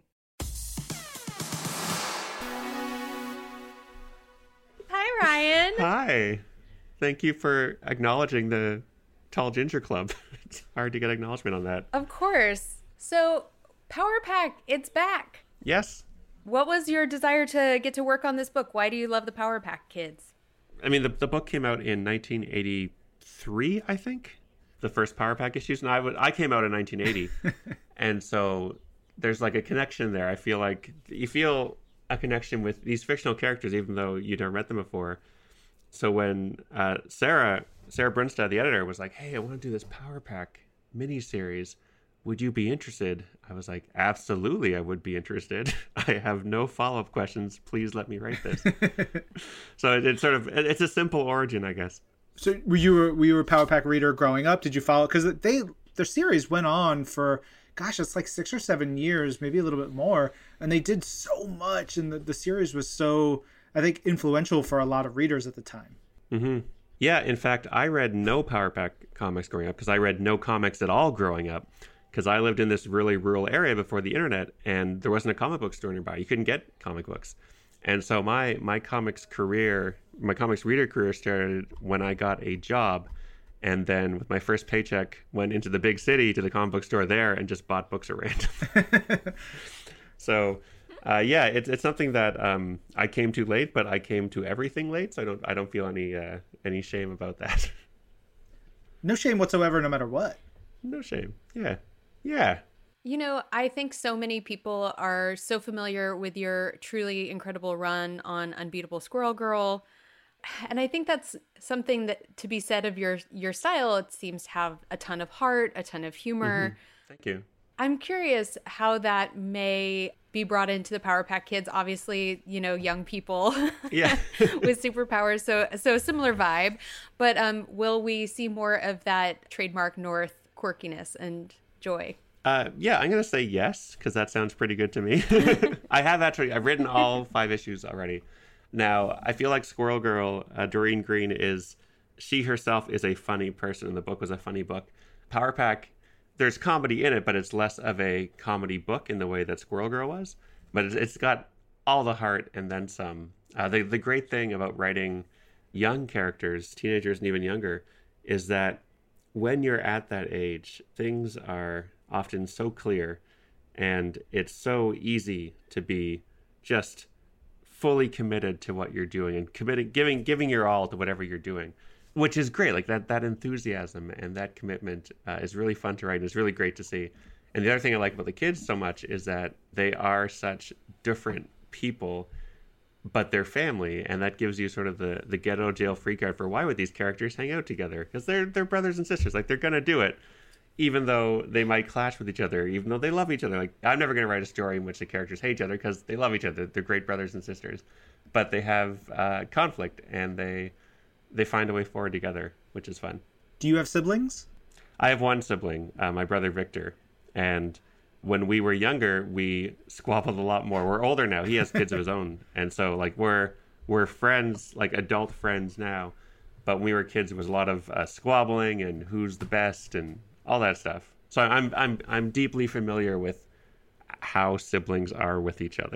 Hi, Ryan. Hi. Thank you for acknowledging the Tall Ginger Club. It's hard to get acknowledgement on that. Of course. So, Power Pack, it's back. Yes. What was your desire to get to work on this book? Why do you love the Power Pack kids? I mean, the the book came out in nineteen eighty-three, I think. The first Power Pack issues. And I, w- I came out in nineteen eighty. And so there's like a connection there. I feel like you feel a connection with these fictional characters, even though you never met them before. So when uh, Sarah, Sarah Brunstad, the editor, was like, hey, I want to do this Power Pack miniseries. Would you be interested? I was like, absolutely, I would be interested. I have no follow-up questions. Please let me write this. So it, it's sort of, it, it's a simple origin, I guess. So were you were, were you a Power Pack reader growing up? Did you follow? Because they their series went on for, gosh, it's like six or seven years, maybe a little bit more. And they did so much. And the, the series was so, I think, influential for a lot of readers at the time. Mm-hmm. Yeah, in fact, I read no Power Pack comics growing up because I read no comics at all growing up. Because I lived in this really rural area before the internet, and there wasn't a comic book store nearby. You couldn't get comic books. And so my my comics career, my comics reader career started when I got a job. And then with my first paycheck, went into the big city to the comic book store there and just bought books at random. So, uh, yeah, it's it's something that um, I came to late, but I came to everything late. So I don't I don't feel any uh, any shame about that. No shame whatsoever, no matter what. No shame. Yeah. Yeah. You know, I think so many people are so familiar with your truly incredible run on Unbeatable Squirrel Girl. And I think that's something that to be said of your your style. It seems to have a ton of heart, a ton of humor. Mm-hmm. Thank you. I'm curious how that may be brought into the Power Pack kids. Obviously, you know, young people yeah. with superpowers. So so similar vibe. But um, will we see more of that trademark North quirkiness and joy? Uh, yeah, I'm going to say yes, because that sounds pretty good to me. I have actually, I've written all five issues already. Now, I feel like Squirrel Girl, uh, Doreen Green is, she herself is a funny person, and the book was a funny book. Power Pack, there's comedy in it, but it's less of a comedy book in the way that Squirrel Girl was. But it's, it's got all the heart and then some. Uh, the the great thing about writing young characters, teenagers and even younger, is that when you're at that age, things are often so clear, and it's so easy to be just fully committed to what you're doing and committing, giving giving your all to whatever you're doing, which is great. Like that that enthusiasm and that commitment uh, is really fun to write, and it's really great to see. And the other thing I like about the kids so much is that they are such different people, but they're family, and that gives you sort of the the get out of jail free card for why would these characters hang out together, because they're they're brothers and sisters. Like, they're gonna do it, even though they might clash with each other, even though they love each other. Like, I'm never gonna write a story in which the characters hate each other because they love each other. They're great brothers and sisters, but they have uh, conflict, and they they find a way forward together, which is fun. Do you have siblings? I have one sibling, uh, my brother Victor, and when we were younger, we squabbled a lot more. We're older now. He has kids of his own, and so like we're we're friends, like adult friends now. But when we were kids, it was a lot of uh, squabbling and who's the best and all that stuff. So I'm I'm I'm deeply familiar with how siblings are with each other.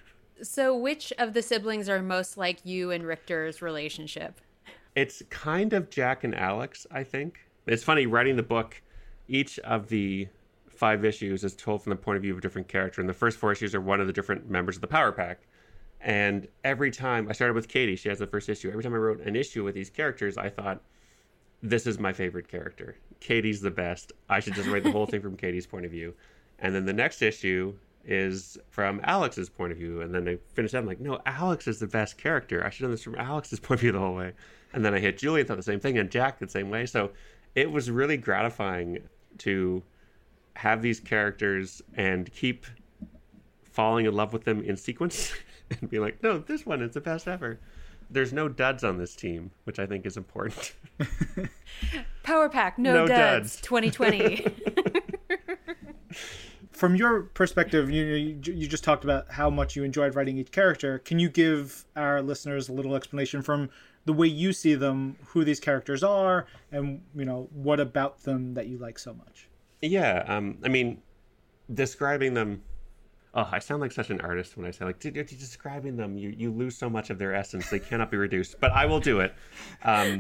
So which of the siblings are most like you and Richter's relationship? It's kind of Jack and Alex, I think. It's funny, writing the book, each of the five issues is told from the point of view of a different character, and the first four issues are one of the different members of the Power Pack. And every time I started with Katie, she has the first issue. Every time I wrote an issue with these characters, I thought, this is my favorite character. Katie's the best. I should just write the whole thing from Katie's point of view. And then the next issue is from Alex's point of view. And then I finished up, I'm like, no, Alex is the best character. I should have done this from Alex's point of view the whole way. And then I hit Julie and thought the same thing, and Jack the same way. So it was really gratifying to have these characters and keep falling in love with them in sequence and be like, no, this one is the best ever. There's no duds on this team, which I think is important. Power Pack, no, no duds, duds. twenty twenty. From your perspective, you you you just talked about how much you enjoyed writing each character. Can you give our listeners a little explanation from the way you see them, who these characters are, and you know what about them that you like so much? Yeah, um, I mean, describing them. Oh, I sound like such an artist when I say, like, describing them, you, you lose so much of their essence. They cannot be reduced, but I will do it. Um,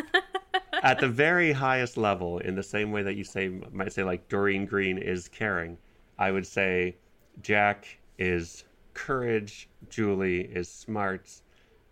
at the very highest level, in the same way that you say might say, like, Doreen Green is caring, I would say Jack is courage, Julie is smarts,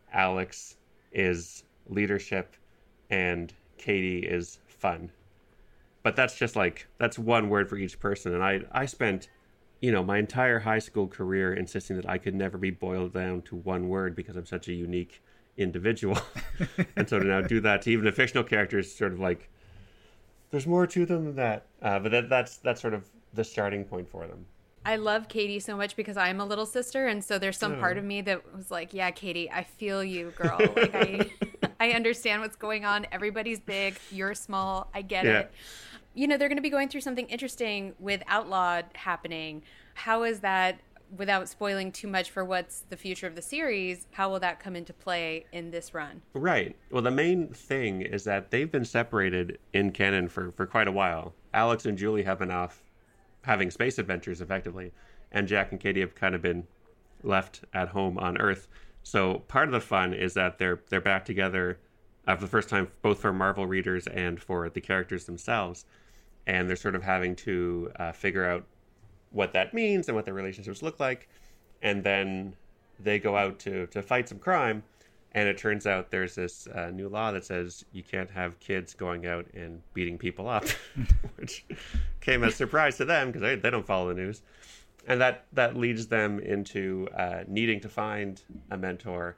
Alex is leadership, and Katie is fun. But that's just like, that's one word for each person. And I, I spent, you know, my entire high school career insisting that I could never be boiled down to one word because I'm such a unique individual. And so to now do that to even a fictional character is sort of like, there's more to them than that. Uh, but that, that's, that's sort of the starting point for them. I love Katie so much because I'm a little sister, and so there's some Oh. part of me that was like, yeah, Katie, I feel you, girl. Like, I I understand what's going on. Everybody's big, you're small, I get Yeah. it. You know, they're going to be going through something interesting with Outlawed happening. How is that, without spoiling too much for what's the future of the series, how will that come into play in this run? Right. Well, the main thing is that they've been separated in canon for, for quite a while. Alex and Julie have been off having space adventures, effectively, and Jack and Katie have kind of been left at home on Earth. So part of the fun is that they're they're back together uh, for the first time, both for Marvel readers and for the characters themselves. And they're sort of having to uh, figure out what that means and what their relationships look like. And then they go out to, to fight some crime. And it turns out there's this uh, new law that says you can't have kids going out and beating people up, which came as a surprise to them because they, they don't follow the news. And that, that leads them into uh, needing to find a mentor.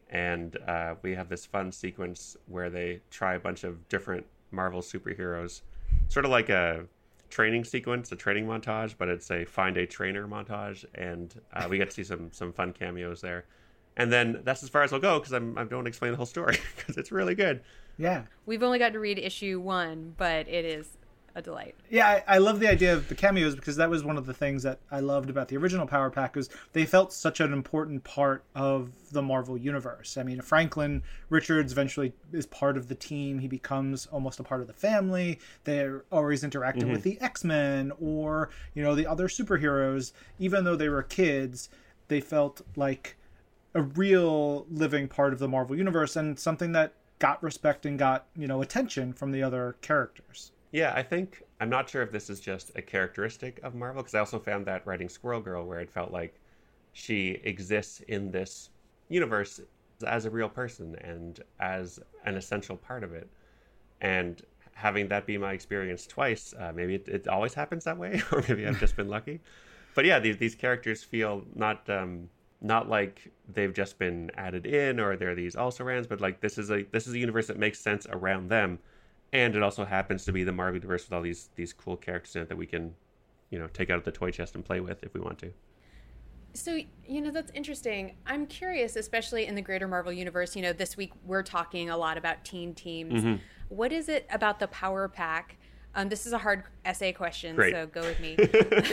And uh, we have this fun sequence where they try a bunch of different Marvel superheroes, sort of like a training sequence, a training montage, but it's a find a trainer montage. And uh, we get to see some some fun cameos there. And then that's as far as I'll go because I'm I don't want to explain the whole story because it's really good. Yeah. We've only got to read issue one, but it is a delight. Yeah, I, I love the idea of the cameos because that was one of the things that I loved about the original Power Pack was they felt such an important part of the Marvel Universe. I mean, Franklin Richards eventually is part of the team. He becomes almost a part of the family. They're always interacting Mm-hmm. with the X-Men or, you know, the other superheroes, even though they were kids. they felt like a real living part of the Marvel Universe and something that got respect and got, you know, attention from the other characters. Yeah, I think, I'm not sure if this is just a characteristic of Marvel, because I also found that writing Squirrel Girl, where it felt like she exists in this universe as a real person and as an essential part of it. And having that be my experience twice, uh, maybe it, it always happens that way, or maybe I've just been lucky. But yeah, these these characters feel not um, not like they've just been added in, or they're these also-rans, but like this is a this is a universe that makes sense around them, and it also happens to be the Marvel universe with all these these cool characters in it that we can, you know, take out of the toy chest and play with if we want to. So, you know, that's interesting. I'm curious, especially in the greater Marvel universe, you know, this week we're talking a lot about teen teams. Mm-hmm. What is it about the Power Pack? Um, this is a hard essay question, Great. So go with me.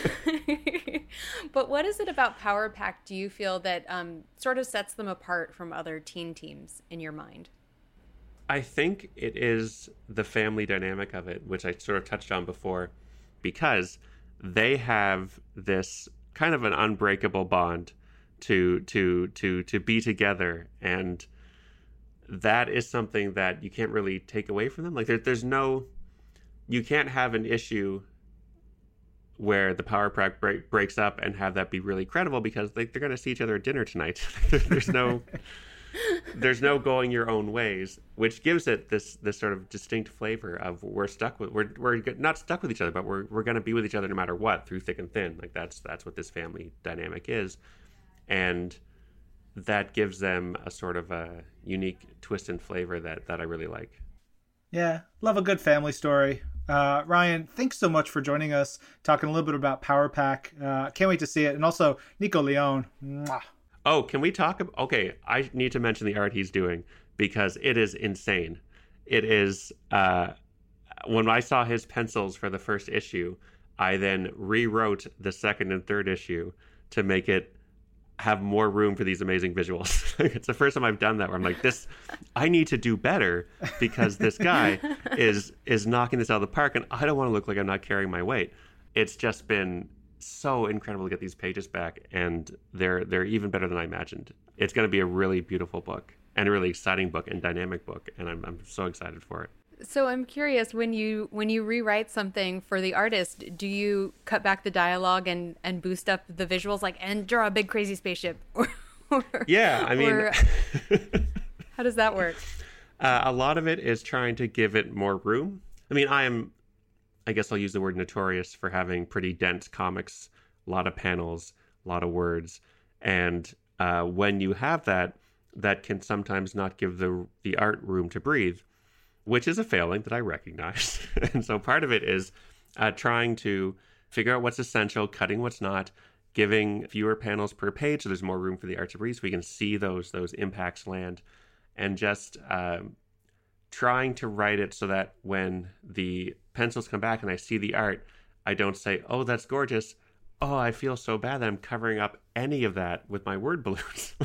But what is it about Power Pack do you feel that um, sort of sets them apart from other teen teams in your mind? I think it is the family dynamic of it, which I sort of touched on before, because they have this kind of an unbreakable bond to to to to be together, and that is something that you can't really take away from them. Like there, there's no, you can't have an issue where the Power Pack break, breaks up and have that be really credible, because they, they're going to see each other at dinner tonight. there's no there's no going your own ways, which gives it this this sort of distinct flavor of we're stuck with we're we're not stuck with each other, but we're we're going to be with each other no matter what, through thick and thin. Like that's that's what this family dynamic is, and that gives them a sort of a unique twist and flavor that that I really like. Yeah, love a good family story. Uh, Ryan, thanks so much for joining us, talking a little bit about Power Pack. Uh, can't wait to see it, and also Nico Leone. Mwah. Oh, can we talk about... Okay, I need to mention the art he's doing, because it is insane. It is... Uh, when I saw his pencils for the first issue, I then rewrote the second and third issue to make it have more room for these amazing visuals. It's the first time I've done that, where I'm like, this... I need to do better, because this guy is is knocking this out of the park, and I don't want to look like I'm not carrying my weight. It's just been... so incredible to get these pages back, and they're they're even better than I imagined. It's going to be a really beautiful book, and a really exciting book, and dynamic book, and I'm I'm so excited for it. So I'm curious, when you when you rewrite something for the artist, do you cut back the dialogue and and boost up the visuals, like, and draw a big crazy spaceship? or, yeah, I mean, or, how does that work? Uh, a lot of it is trying to give it more room. I mean, I am. I guess I'll use the word notorious for having pretty dense comics, a lot of panels, a lot of words. And uh, when you have that, that can sometimes not give the the art room to breathe, which is a failing that I recognize. And so part of it is uh, trying to figure out what's essential, cutting what's not, giving fewer panels per page so there's more room for the art to breathe, so we can see those those impacts land, and just uh, trying to write it so that when the pencils come back and I see the art, I don't say, oh, that's gorgeous. Oh, I feel so bad that I'm covering up any of that with my word balloons.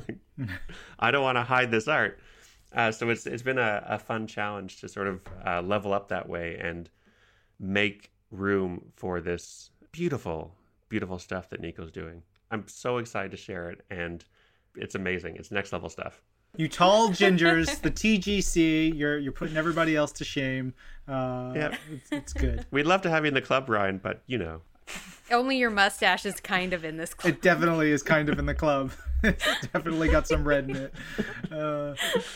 I don't want to hide this art. Uh, so it's it's been a, a fun challenge to sort of uh, level up that way and make room for this beautiful, beautiful stuff that Nico's doing. I'm so excited to share it, and it's amazing. It's next level stuff. You tall gingers, the T G C, you're you're putting everybody else to shame. Uh, yeah, it's, it's good. We'd love to have you in the club, Ryan, but you know. Only your mustache is kind of in this club. It definitely is kind of in the club. It's definitely got some red in it. Uh,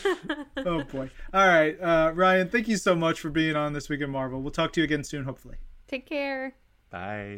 oh boy. All right, uh, Ryan, thank you so much for being on This Week in Marvel. We'll talk to you again soon, hopefully. Take care. Bye.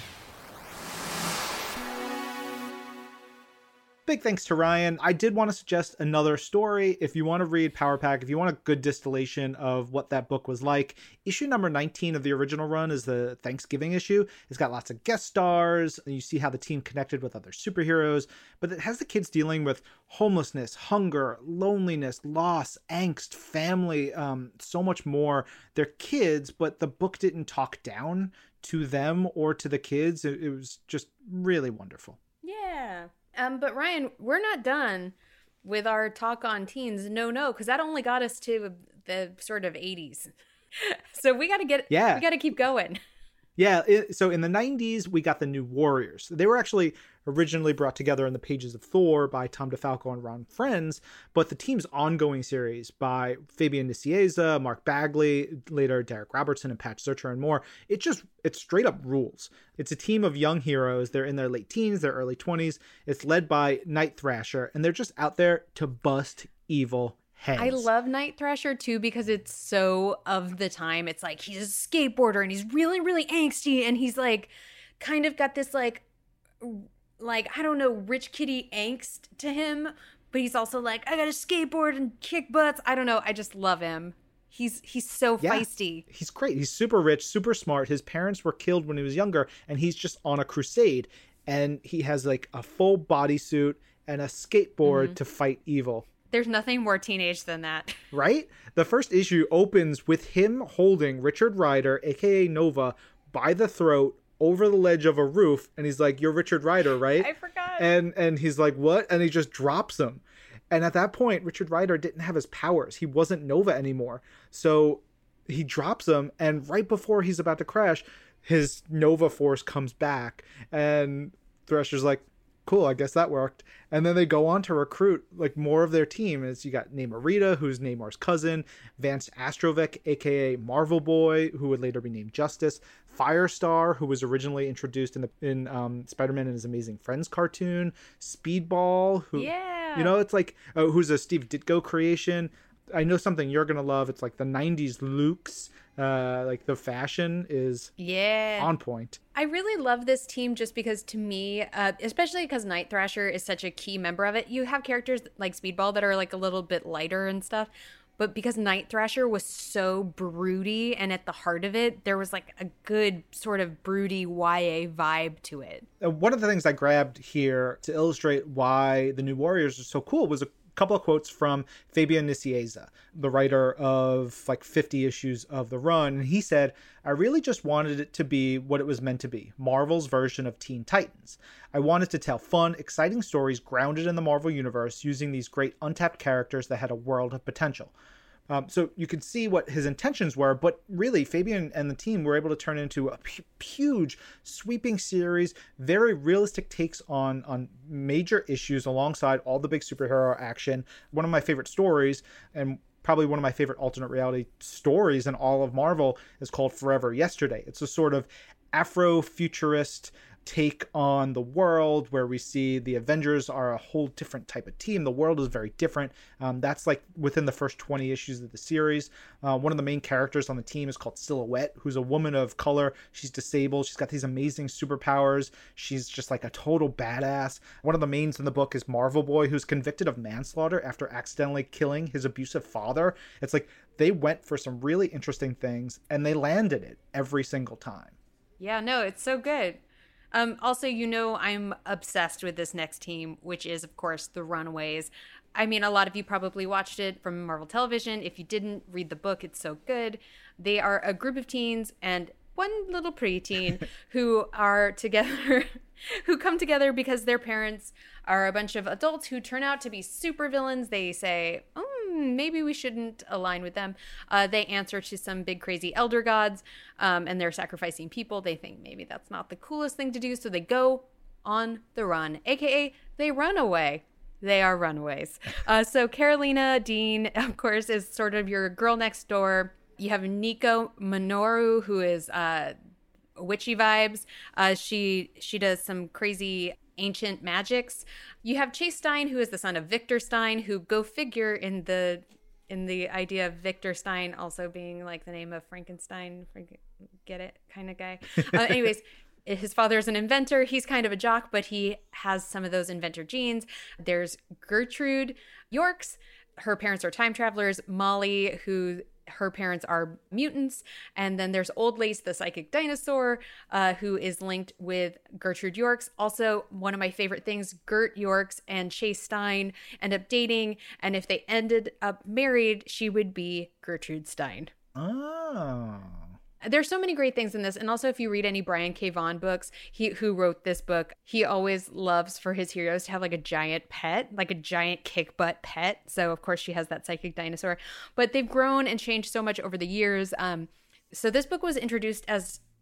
Big thanks to Ryan. I did want to suggest another story. If you want to read Power Pack, if you want a good distillation of what that book was like, issue number nineteen of the original run is the Thanksgiving issue. It's got lots of guest stars. You see how the team connected with other superheroes, but it has the kids dealing with homelessness, hunger, loneliness, loss, angst, family, um, so much more. They're kids, but the book didn't talk down to them or to the kids. It, it was just really wonderful. Yeah. Um, but Ryan, we're not done with our talk on teens. No, no, because that only got us to the sort of eighties. So we got to get, yeah. we got to keep going. Yeah, it, so in the nineties, we got the New Warriors. They were actually originally brought together in the pages of Thor by Tom DeFalco and Ron Frenz, but the team's ongoing series by Fabian Nicieza, Mark Bagley, later Derek Robertson and Patch Zercher and more, it just, it straight up rules. It's a team of young heroes. They're in their late teens, their early twenties. It's led by Night Thrasher, and they're just out there to bust evil heads. I love Night Thrasher too because it's so of the time. It's like he's a skateboarder and he's really, really angsty, and he's like kind of got this like like I don't know, rich kitty angst to him, but he's also like, I gotta skateboard and kick butts. I don't know. I just love him. He's he's so yeah, feisty. He's great. He's super rich, super smart. His parents were killed when he was younger, and he's just on a crusade. And he has like a full bodysuit and a skateboard mm-hmm. to fight evil. There's nothing more teenage than that. Right? The first issue opens with him holding Richard Rider, aka Nova, by the throat over the ledge of a roof, and he's like, "You're Richard Rider, right?" I forgot. And and he's like, "What?" And he just drops him. And at that point, Richard Rider didn't have his powers. He wasn't Nova anymore. So he drops him, and right before he's about to crash, his Nova force comes back, and Thrasher's like, cool, I guess that worked. And then they go on to recruit like more of their team. As you got Namorita, who's Namor's cousin, Vance Astrovik, aka Marvel Boy, who would later be named Justice, Firestar, who was originally introduced in the in um, Spider-Man and His Amazing Friends cartoon, Speedball, who yeah. you know, it's like uh, who's a Steve Ditko creation. I know something you're gonna love. It's like the nineties Luke's. Uh, like the fashion is yeah on point. I really love this team just because to me, uh, especially because Night Thrasher is such a key member of it. You have characters like Speedball that are like a little bit lighter and stuff, but because Night Thrasher was so broody and at the heart of it, there was like a good sort of broody Y A vibe to it. Uh, one of the things I grabbed here to illustrate why the New Warriors are so cool was a couple of quotes from Fabian Nicieza, the writer of like fifty issues of the run. And he said, I really just wanted it to be what it was meant to be, Marvel's version of Teen Titans. I wanted to tell fun, exciting stories grounded in the Marvel Universe using these great untapped characters that had a world of potential. Um, so you can see what his intentions were, but really Fabian and the team were able to turn into a p- huge sweeping series, very realistic takes on, on major issues alongside all the big superhero action. One of my favorite stories, and probably one of my favorite alternate reality stories in all of Marvel, is called Forever Yesterday. It's a sort of Afro-futurist take on the world where we see the Avengers are a whole different type of team. The world is very different. Um, that's like within the first twenty issues of the series. Uh, one of the main characters on the team is called Silhouette, who's a woman of color. She's disabled. She's got these amazing superpowers. She's just like a total badass. One of the mains in the book is Marvel Boy, who's convicted of manslaughter after accidentally killing his abusive father. It's like they went for some really interesting things and they landed it every single time. Yeah, no, it's so good. Um, also, you know, I'm obsessed with this next team, which is, of course, the Runaways. I mean, a lot of you probably watched it from Marvel Television. If you didn't, read the book. It's so good. They are a group of teens and one little preteen who are together, who come together because their parents are a bunch of adults who turn out to be supervillains. They say, oh, maybe we shouldn't align with them. Uh, they answer to some big crazy elder gods, um, and they're sacrificing people. They think maybe that's not the coolest thing to do, so they go on the run, aka they run away. They are runaways. Uh, so Carolina Dean, of course, is sort of your girl next door. You have Nico Minoru, who is uh, witchy vibes. Uh, she she does some crazy ancient magics. You have Chase Stein, who is the son of Victor Stein, who, go figure, in the in the idea of Victor Stein also being like the name of Frankenstein, get it kind of guy. Uh, anyways, his father is an inventor. He's kind of a jock, but he has some of those inventor genes. There's Gertrude Yorks. Her parents are time travelers. Molly, who her parents are mutants. And then there's Old Lace, the psychic dinosaur, uh, who is linked with Gertrude Yorks. Also, one of my favorite things, Gert Yorks and Chase Stein end up dating. And if they ended up married, she would be Gertrude Stein. Oh. There's so many great things in this. And also, if you read any Brian K. Vaughan books, he who wrote this book, he always loves for his heroes to have like a giant pet, like a giant kick butt pet. So, of course, she has that psychic dinosaur. But they've grown and changed so much over the years. Um, so this book was introduced as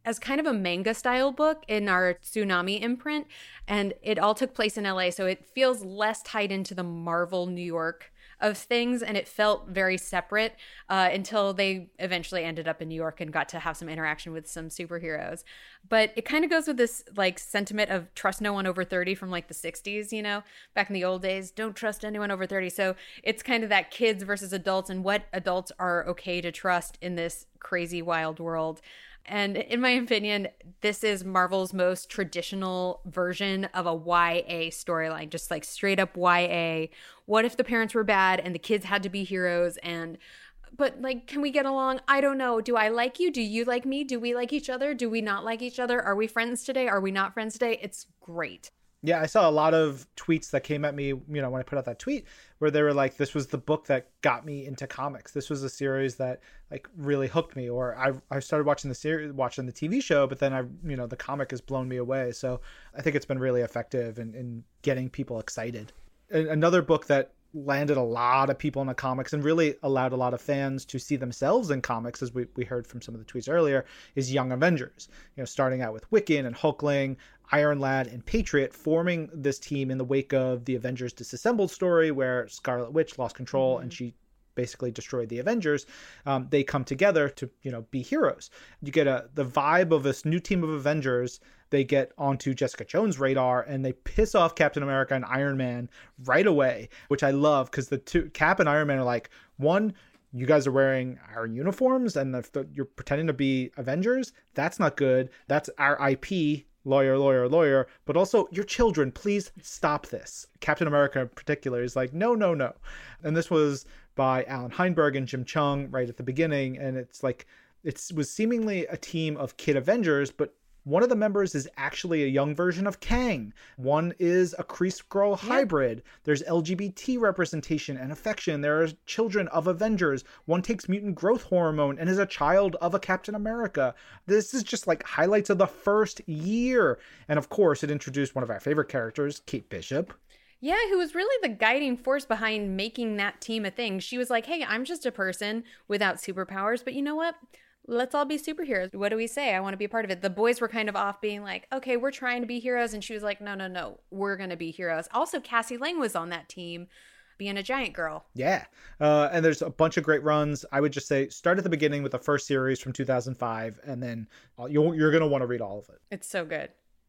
as kind of a manga style book in our Tsunami imprint, and it all took place in L A, so it feels less tied into the Marvel New York of things, and it felt very separate uh, until they eventually ended up in New York and got to have some interaction with some superheroes. But it kind of goes with this like sentiment of trust no one over thirty from like the sixties, you know, back in the old days, don't trust anyone over thirty. So it's kind of that kids versus adults and what adults are okay to trust in this crazy wild world. And in my opinion, this is Marvel's most traditional version of a Y A storyline, just like straight up Y A. What if the parents were bad and the kids had to be heroes? And but like, can we get along? I don't know. Do I like you? Do you like me? Do we like each other? Do we not like each other? Are we friends today? Are we not friends today? It's great. Yeah, I saw a lot of tweets that came at me, you know, when I put out that tweet where they were like, this was the book that got me into comics. This was a series that like really hooked me, or I I started watching the series, watching the T V show, but then I, you know, the comic has blown me away. So I think it's been really effective in, in getting people excited. And another book that landed a lot of people into comics and really allowed a lot of fans to see themselves in comics, as we, we heard from some of the tweets earlier, is Young Avengers. You know, starting out with Wiccan and Hulkling, Iron Lad, and Patriot forming this team in the wake of the Avengers Disassembled story, where Scarlet Witch lost control mm-hmm. and she basically destroyed the Avengers. Um, they come together to, you know, be heroes. You get a the vibe of this new team of Avengers. They get onto Jessica Jones' radar and they piss off Captain America and Iron Man right away, which I love because the two Cap and Iron Man are like, one, you guys are wearing our uniforms and if the, you're pretending to be Avengers, that's not good. That's our I P. Lawyer, lawyer, lawyer, but also your children, please stop this. Captain America in particular is like, no, no, no. And this was by Alan Heinberg and Jim Chung right at the beginning. And it's like, it was seemingly a team of kid Avengers, but one of the members is actually a young version of Kang. One is a Kree-Skrull hybrid. Yep. There's L G B T representation and affection. There are children of Avengers. One takes mutant growth hormone and is a child of a Captain America. This is just like highlights of the first year. And of course, it introduced one of our favorite characters, Kate Bishop. Yeah, who was really the guiding force behind making that team a thing. She was like, hey, I'm just a person without superpowers, but you know what? Let's all be superheroes. What do we say? I want to be a part of it. The boys were kind of off being like, okay, we're trying to be heroes. And she was like, no, no, no, we're going to be heroes. Also, Cassie Lang was on that team being a giant girl. Yeah. Uh, and there's a bunch of great runs. I would just say start at the beginning with the first series from two thousand five, and then you'll, you're going to want to read all of it. It's so good.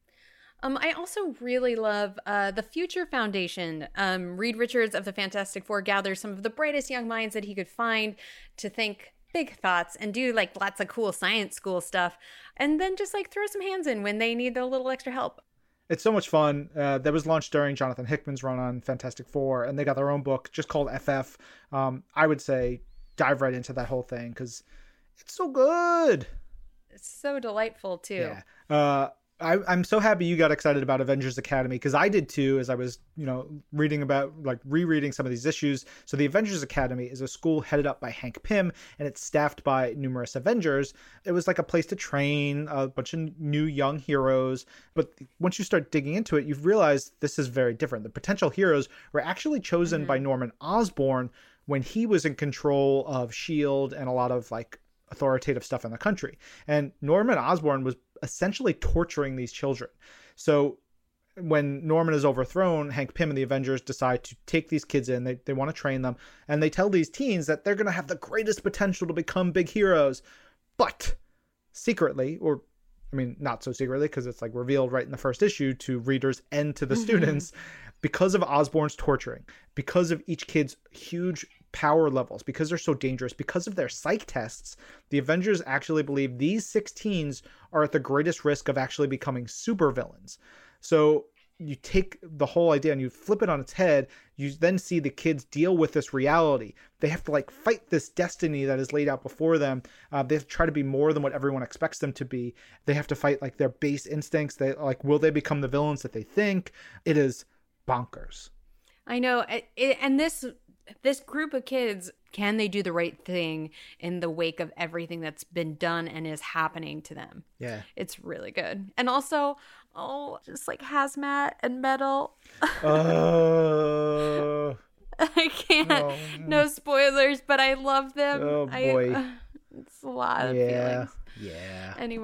Um, I also really love uh, the Future Foundation. Um, Reed Richards of the Fantastic Four gathers some of the brightest young minds that he could find to think big thoughts and do like lots of cool science school stuff, and then just like throw some hands in when they need a little extra help. It's so much fun. Uh, that was launched during Jonathan Hickman's run on Fantastic Four, and they got their own book just called F F. Um, I would say dive right into that whole thing because it's so good. It's so delightful too. Yeah. Uh, I, I'm so happy you got excited about Avengers Academy because I did too, as I was, you know, reading about, like rereading some of these issues. So the Avengers Academy is a school headed up by Hank Pym, and it's staffed by numerous Avengers. It was like a place to train a bunch of new young heroes. But once you start digging into it, you've realized this is very different. The potential heroes were actually chosen mm-hmm. by Norman Osborn when he was in control of S H I E L D and a lot of like authoritative stuff in the country. And Norman Osborn was essentially torturing these children. So when Norman is overthrown, Hank Pym and the Avengers decide to take these kids in. They, they want to train them. And they tell these teens that they're going to have the greatest potential to become big heroes. But secretly, or I mean, not so secretly, because it's like revealed right in the first issue to readers and to the mm-hmm. students, because of Osborn's torturing, because of each kid's huge power levels, because they're so dangerous, because of their psych tests, the Avengers actually believe these six teens are at the greatest risk of actually becoming supervillains. So you take the whole idea and you flip it on its head. You then see the kids deal with this reality. They have to like fight this destiny that is laid out before them. Uh, they have to try to be more than what everyone expects them to be. They have to fight like their base instincts. They like, will they become the villains that they think? It is bonkers. I know. It, it, and this this group of kids, can they do the right thing in the wake of everything that's been done and is happening to them? Yeah. It's really good. And also, oh, just like Hazmat and Metal. Oh. I can't. Oh. No spoilers, but I love them. Oh, boy. I, uh, it's a lot of yeah. feelings. Yeah. Anyway,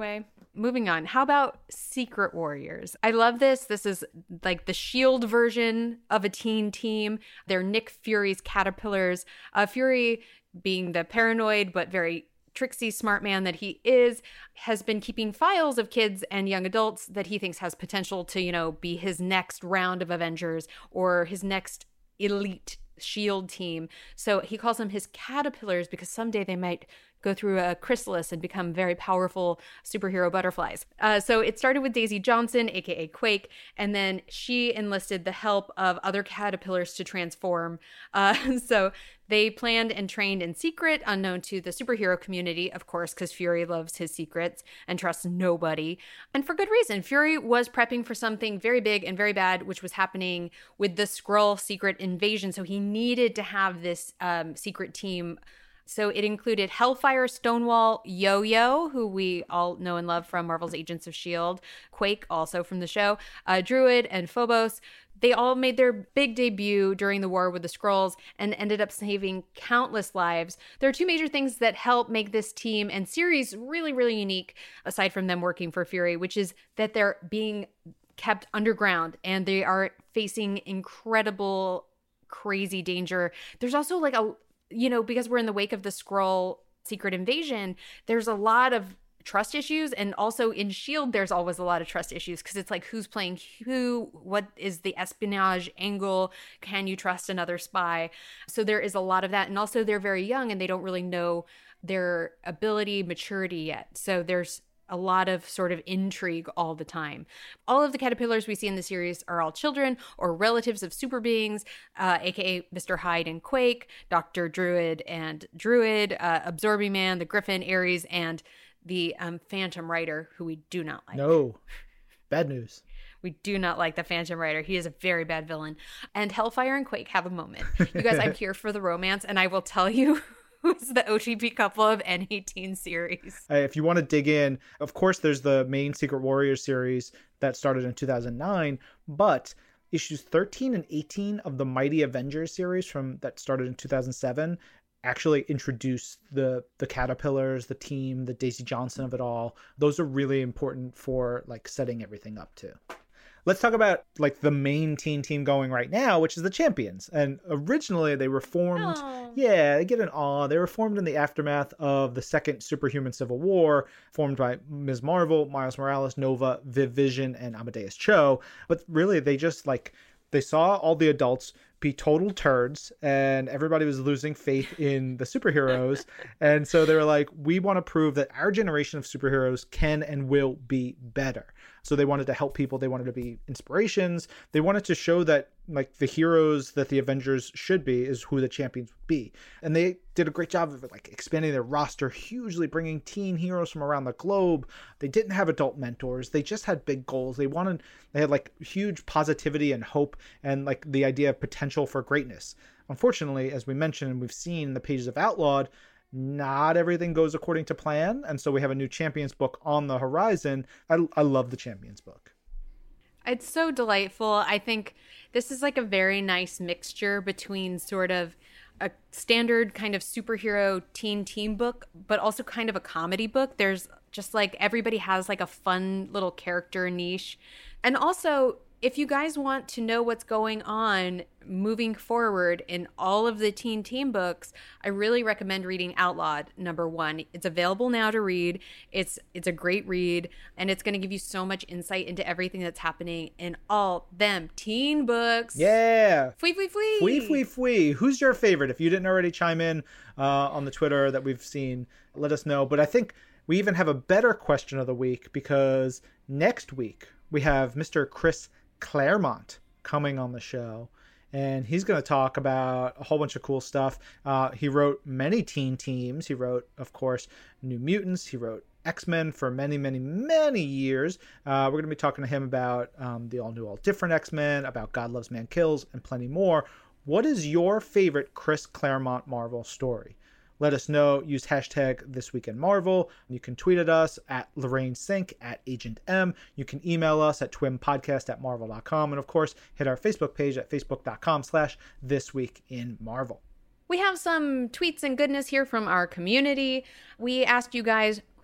moving on. How about Secret Warriors? I love this. This is like the SHIELD version of a teen team. They're Nick Fury's caterpillars. Uh, Fury, being the paranoid but very tricksy, smart man that he is, has been keeping files of kids and young adults that he thinks has potential to, you know, be his next round of Avengers or his next elite SHIELD team. So he calls them his caterpillars because someday they might go through a chrysalis and become very powerful superhero butterflies. Uh, so it started with Daisy Johnson, aka Quake, and then she enlisted the help of other caterpillars to transform. Uh, so they planned and trained in secret, unknown to the superhero community, of course, because Fury loves his secrets and trusts nobody. And for good reason. Fury was prepping for something very big and very bad, which was happening with the Skrull secret invasion. So he needed to have this um, secret team. So it included Hellfire, Stonewall, Yo-Yo, who we all know and love from Marvel's Agents of S H I E L D, Quake, also from the show, uh, Druid, and Phobos. They all made their big debut during the war with the Skrulls and ended up saving countless lives. There are two major things that help make this team and series really, really unique, aside from them working for Fury, which is that they're being kept underground and they are facing incredible, crazy danger. There's also like a you know, because we're in the wake of the Skrull secret invasion, there's a lot of trust issues. And also in S H I E L D, there's always a lot of trust issues because it's like, who's playing who? What is the espionage angle? Can you trust another spy? So there is a lot of that. And also they're very young and they don't really know their ability, maturity yet. So there's a lot of sort of intrigue all the time. All of the caterpillars we see in the series are all children or relatives of super beings, uh, aka Mister Hyde and Quake, Doctor Druid and Druid, uh, Absorbing Man, the Griffin, Ares, and the um, Phantom Rider, who we do not like. No. Bad news. We do not like the Phantom Rider. He is a very bad villain. And Hellfire and Quake have a moment. You guys, I'm here for the romance, and I will tell you who's the O T P couple of any teen series. Uh, if you want to dig in, of course, there's the main Secret Warriors series that started in two thousand nine, but issues thirteen and eighteen of the Mighty Avengers series from that started in two thousand seven actually introduced the the caterpillars, the team, the Daisy Johnson of it all. Those are really important for like setting everything up too. Let's talk about like the main teen team going right now, which is the Champions. And originally they were formed, Aww. yeah, they get an awe. They were formed in the aftermath of the second Superhuman Civil War, formed by Miz Marvel, Miles Morales, Nova, Viv Vision, and Amadeus Cho. But really they just like, they saw all the adults be total turds and everybody was losing faith in the superheroes. And so they were like, we want to prove that our generation of superheroes can and will be better. So they wanted to help people. They wanted to be inspirations. They wanted to show that like the heroes that the Avengers should be is who the Champions would be. And they did a great job of like expanding their roster, hugely bringing teen heroes from around the globe. They didn't have adult mentors. They just had big goals. They wanted, they had like huge positivity and hope and like the idea of potential for greatness. Unfortunately, as we mentioned, and we've seen in the pages of Outlawed, not everything goes according to plan. And so we have a new Champions book on the horizon. I, I love the Champions book. It's so delightful. I think this is like a very nice mixture between sort of a standard kind of superhero teen team book, but also kind of a comedy book. There's just like everybody has like a fun little character niche. And also, if you guys want to know what's going on moving forward in all of the teen team books, I really recommend reading Outlawed, number one. It's available now to read. It's it's a great read, and it's going to give you so much insight into everything that's happening in all them teen books. Yeah. Fwee, fwee, fwee. Fwee, fwee, fwee. Who's your favorite? If you didn't already chime in uh, on the Twitter that we've seen, let us know. But I think we even have a better question of the week because next week we have Mister Chris Claremont coming on the show, and he's going to talk about a whole bunch of cool stuff. Uh, he wrote many teen teams. He wrote, of course, New Mutants. He wrote X-Men for many, many, many years. Uh, we're going to be talking to him about um, the all-new, all-different X-Men, about God Loves, Man Kills, and plenty more. What is your favorite Chris Claremont Marvel story? Let us know. Use hashtag This Week in Marvel. You can tweet at us at Lorraine Sink, at Agent M. You can email us at twimpodcast at marvel dot com. And of course, hit our Facebook page at facebook.com slash This Week in Marvel. We have some tweets and goodness here from our community. We asked you guys,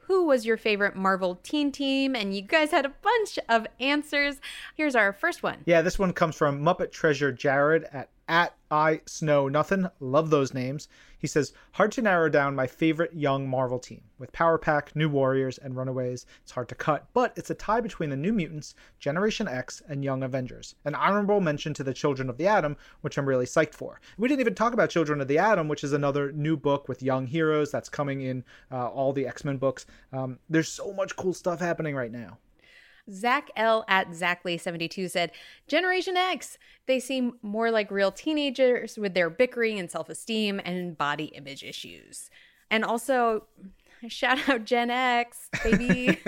who was your favorite Marvel teen team? And you guys had a bunch of answers. Here's our first one. Yeah, this one comes from Muppet Treasure Jared at at I Snow Nothing. Love those names. He says, hard to narrow down my favorite young Marvel team. With Power Pack, New Warriors, and Runaways, it's hard to cut, but it's a tie between the New Mutants, Generation X, and Young Avengers. An honorable mention to the Children of the Atom, which I'm really psyched for. We didn't even talk about Children of the Atom, which is another new book with young heroes that's coming in uh, all the X-Men books. Um, there's so much cool stuff happening right now. Zach L at Zachley seventy-two said, Generation X. They seem more like real teenagers with their bickering and self-esteem and body image issues. And also, shout out Gen X, baby.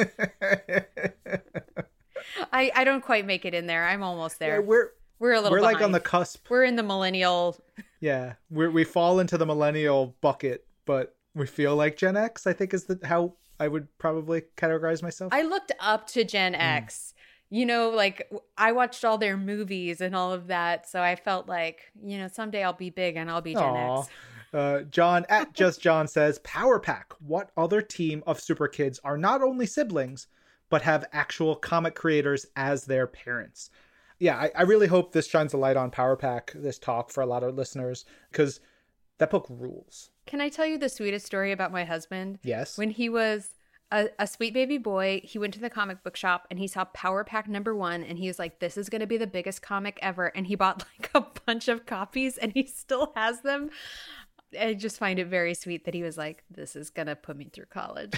I I don't quite make it in there. I'm almost there. Yeah, we're we're a little we're behind. like on the cusp. We're in the millennial. Yeah, we we fall into the millennial bucket, but we feel like Gen X, I think, is the how I would probably categorize myself. I looked up to Gen mm. X. You know, like I watched all their movies and all of that. So I felt like, you know, someday I'll be big and I'll be Gen Aww. X. Uh, John at Just John says, Power Pack. What other team of super kids are not only siblings, but have actual comic creators as their parents? Yeah, I, I really hope this shines a light on Power Pack, this talk, for a lot of listeners, because that book rules. Can I tell you the sweetest story about my husband? Yes. When he was a, a sweet baby boy, he went to the comic book shop and he saw Power Pack number one and he was like, this is going to be the biggest comic ever. And he bought like a bunch of copies and he still has them. I just find it very sweet that he was like, this is going to put me through college.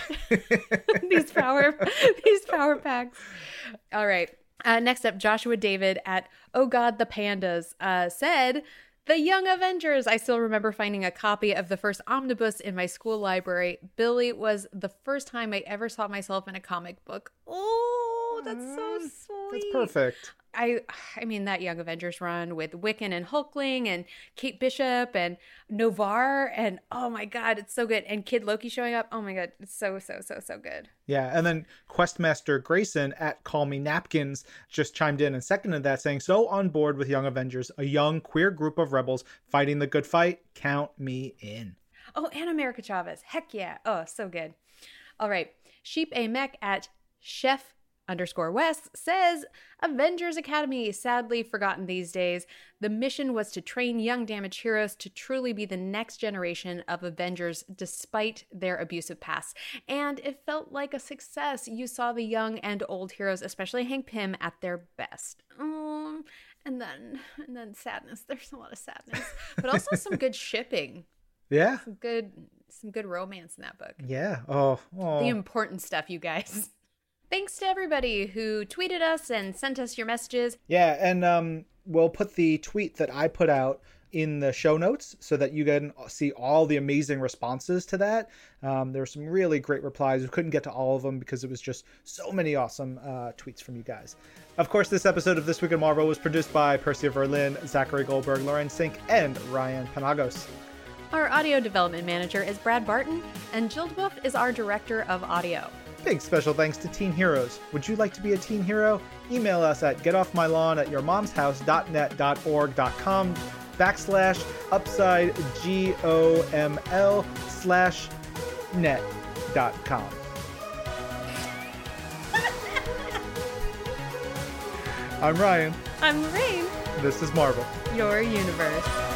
these power, these Power Packs. All right. Uh, next up, Joshua David at Oh God, the Pandas uh, said, The Young Avengers. I still remember finding a copy of the first omnibus in my school library. Billy was the first time I ever saw myself in a comic book. Oh, that's so sweet. That's perfect. I I mean, that Young Avengers run with Wiccan and Hulkling and Kate Bishop and Novar. And oh my God, it's so good. And Kid Loki showing up. Oh my God, it's so, so, so, so good. Yeah. And then Questmaster Grayson at Call Me Napkins just chimed in and seconded that, saying, so on board with Young Avengers, a young queer group of rebels fighting the good fight. Count me in. Oh, and America Chavez. Heck yeah. Oh, so good. All right. Sheep A Mech at Chef underscore West says, Avengers Academy, sadly forgotten these days. The mission was to train young damaged heroes to truly be the next generation of Avengers despite their abusive past. And it felt like a success. You saw the young and old heroes, especially Hank Pym, at their best. Um, and then, and then sadness. There's a lot of sadness, but also some good shipping. Yeah. Some good, some good romance in that book. Yeah. Oh, oh. The important stuff, you guys. Thanks to everybody who tweeted us and sent us your messages. Yeah, and um, we'll put the tweet that I put out in the show notes so that you can see all the amazing responses to that. Um, there were some really great replies. We couldn't get to all of them because it was just so many awesome uh, tweets from you guys. Of course, this episode of This Week in Marvel was produced by Percy Verlin, Zachary Goldberg, Lauren Sink, and Ryan Panagos. Our audio development manager is Brad Barton, and Jill DeBuff is our director of audio. Big special thanks to Teen Heroes. Would you like to be a teen hero? Email us at getoffmylawn at yourmomshouse.net.org.com backslash upside G-O-M-L slash net dot com. I'm Ryan. I'm Lorraine. This is Marvel. Your universe.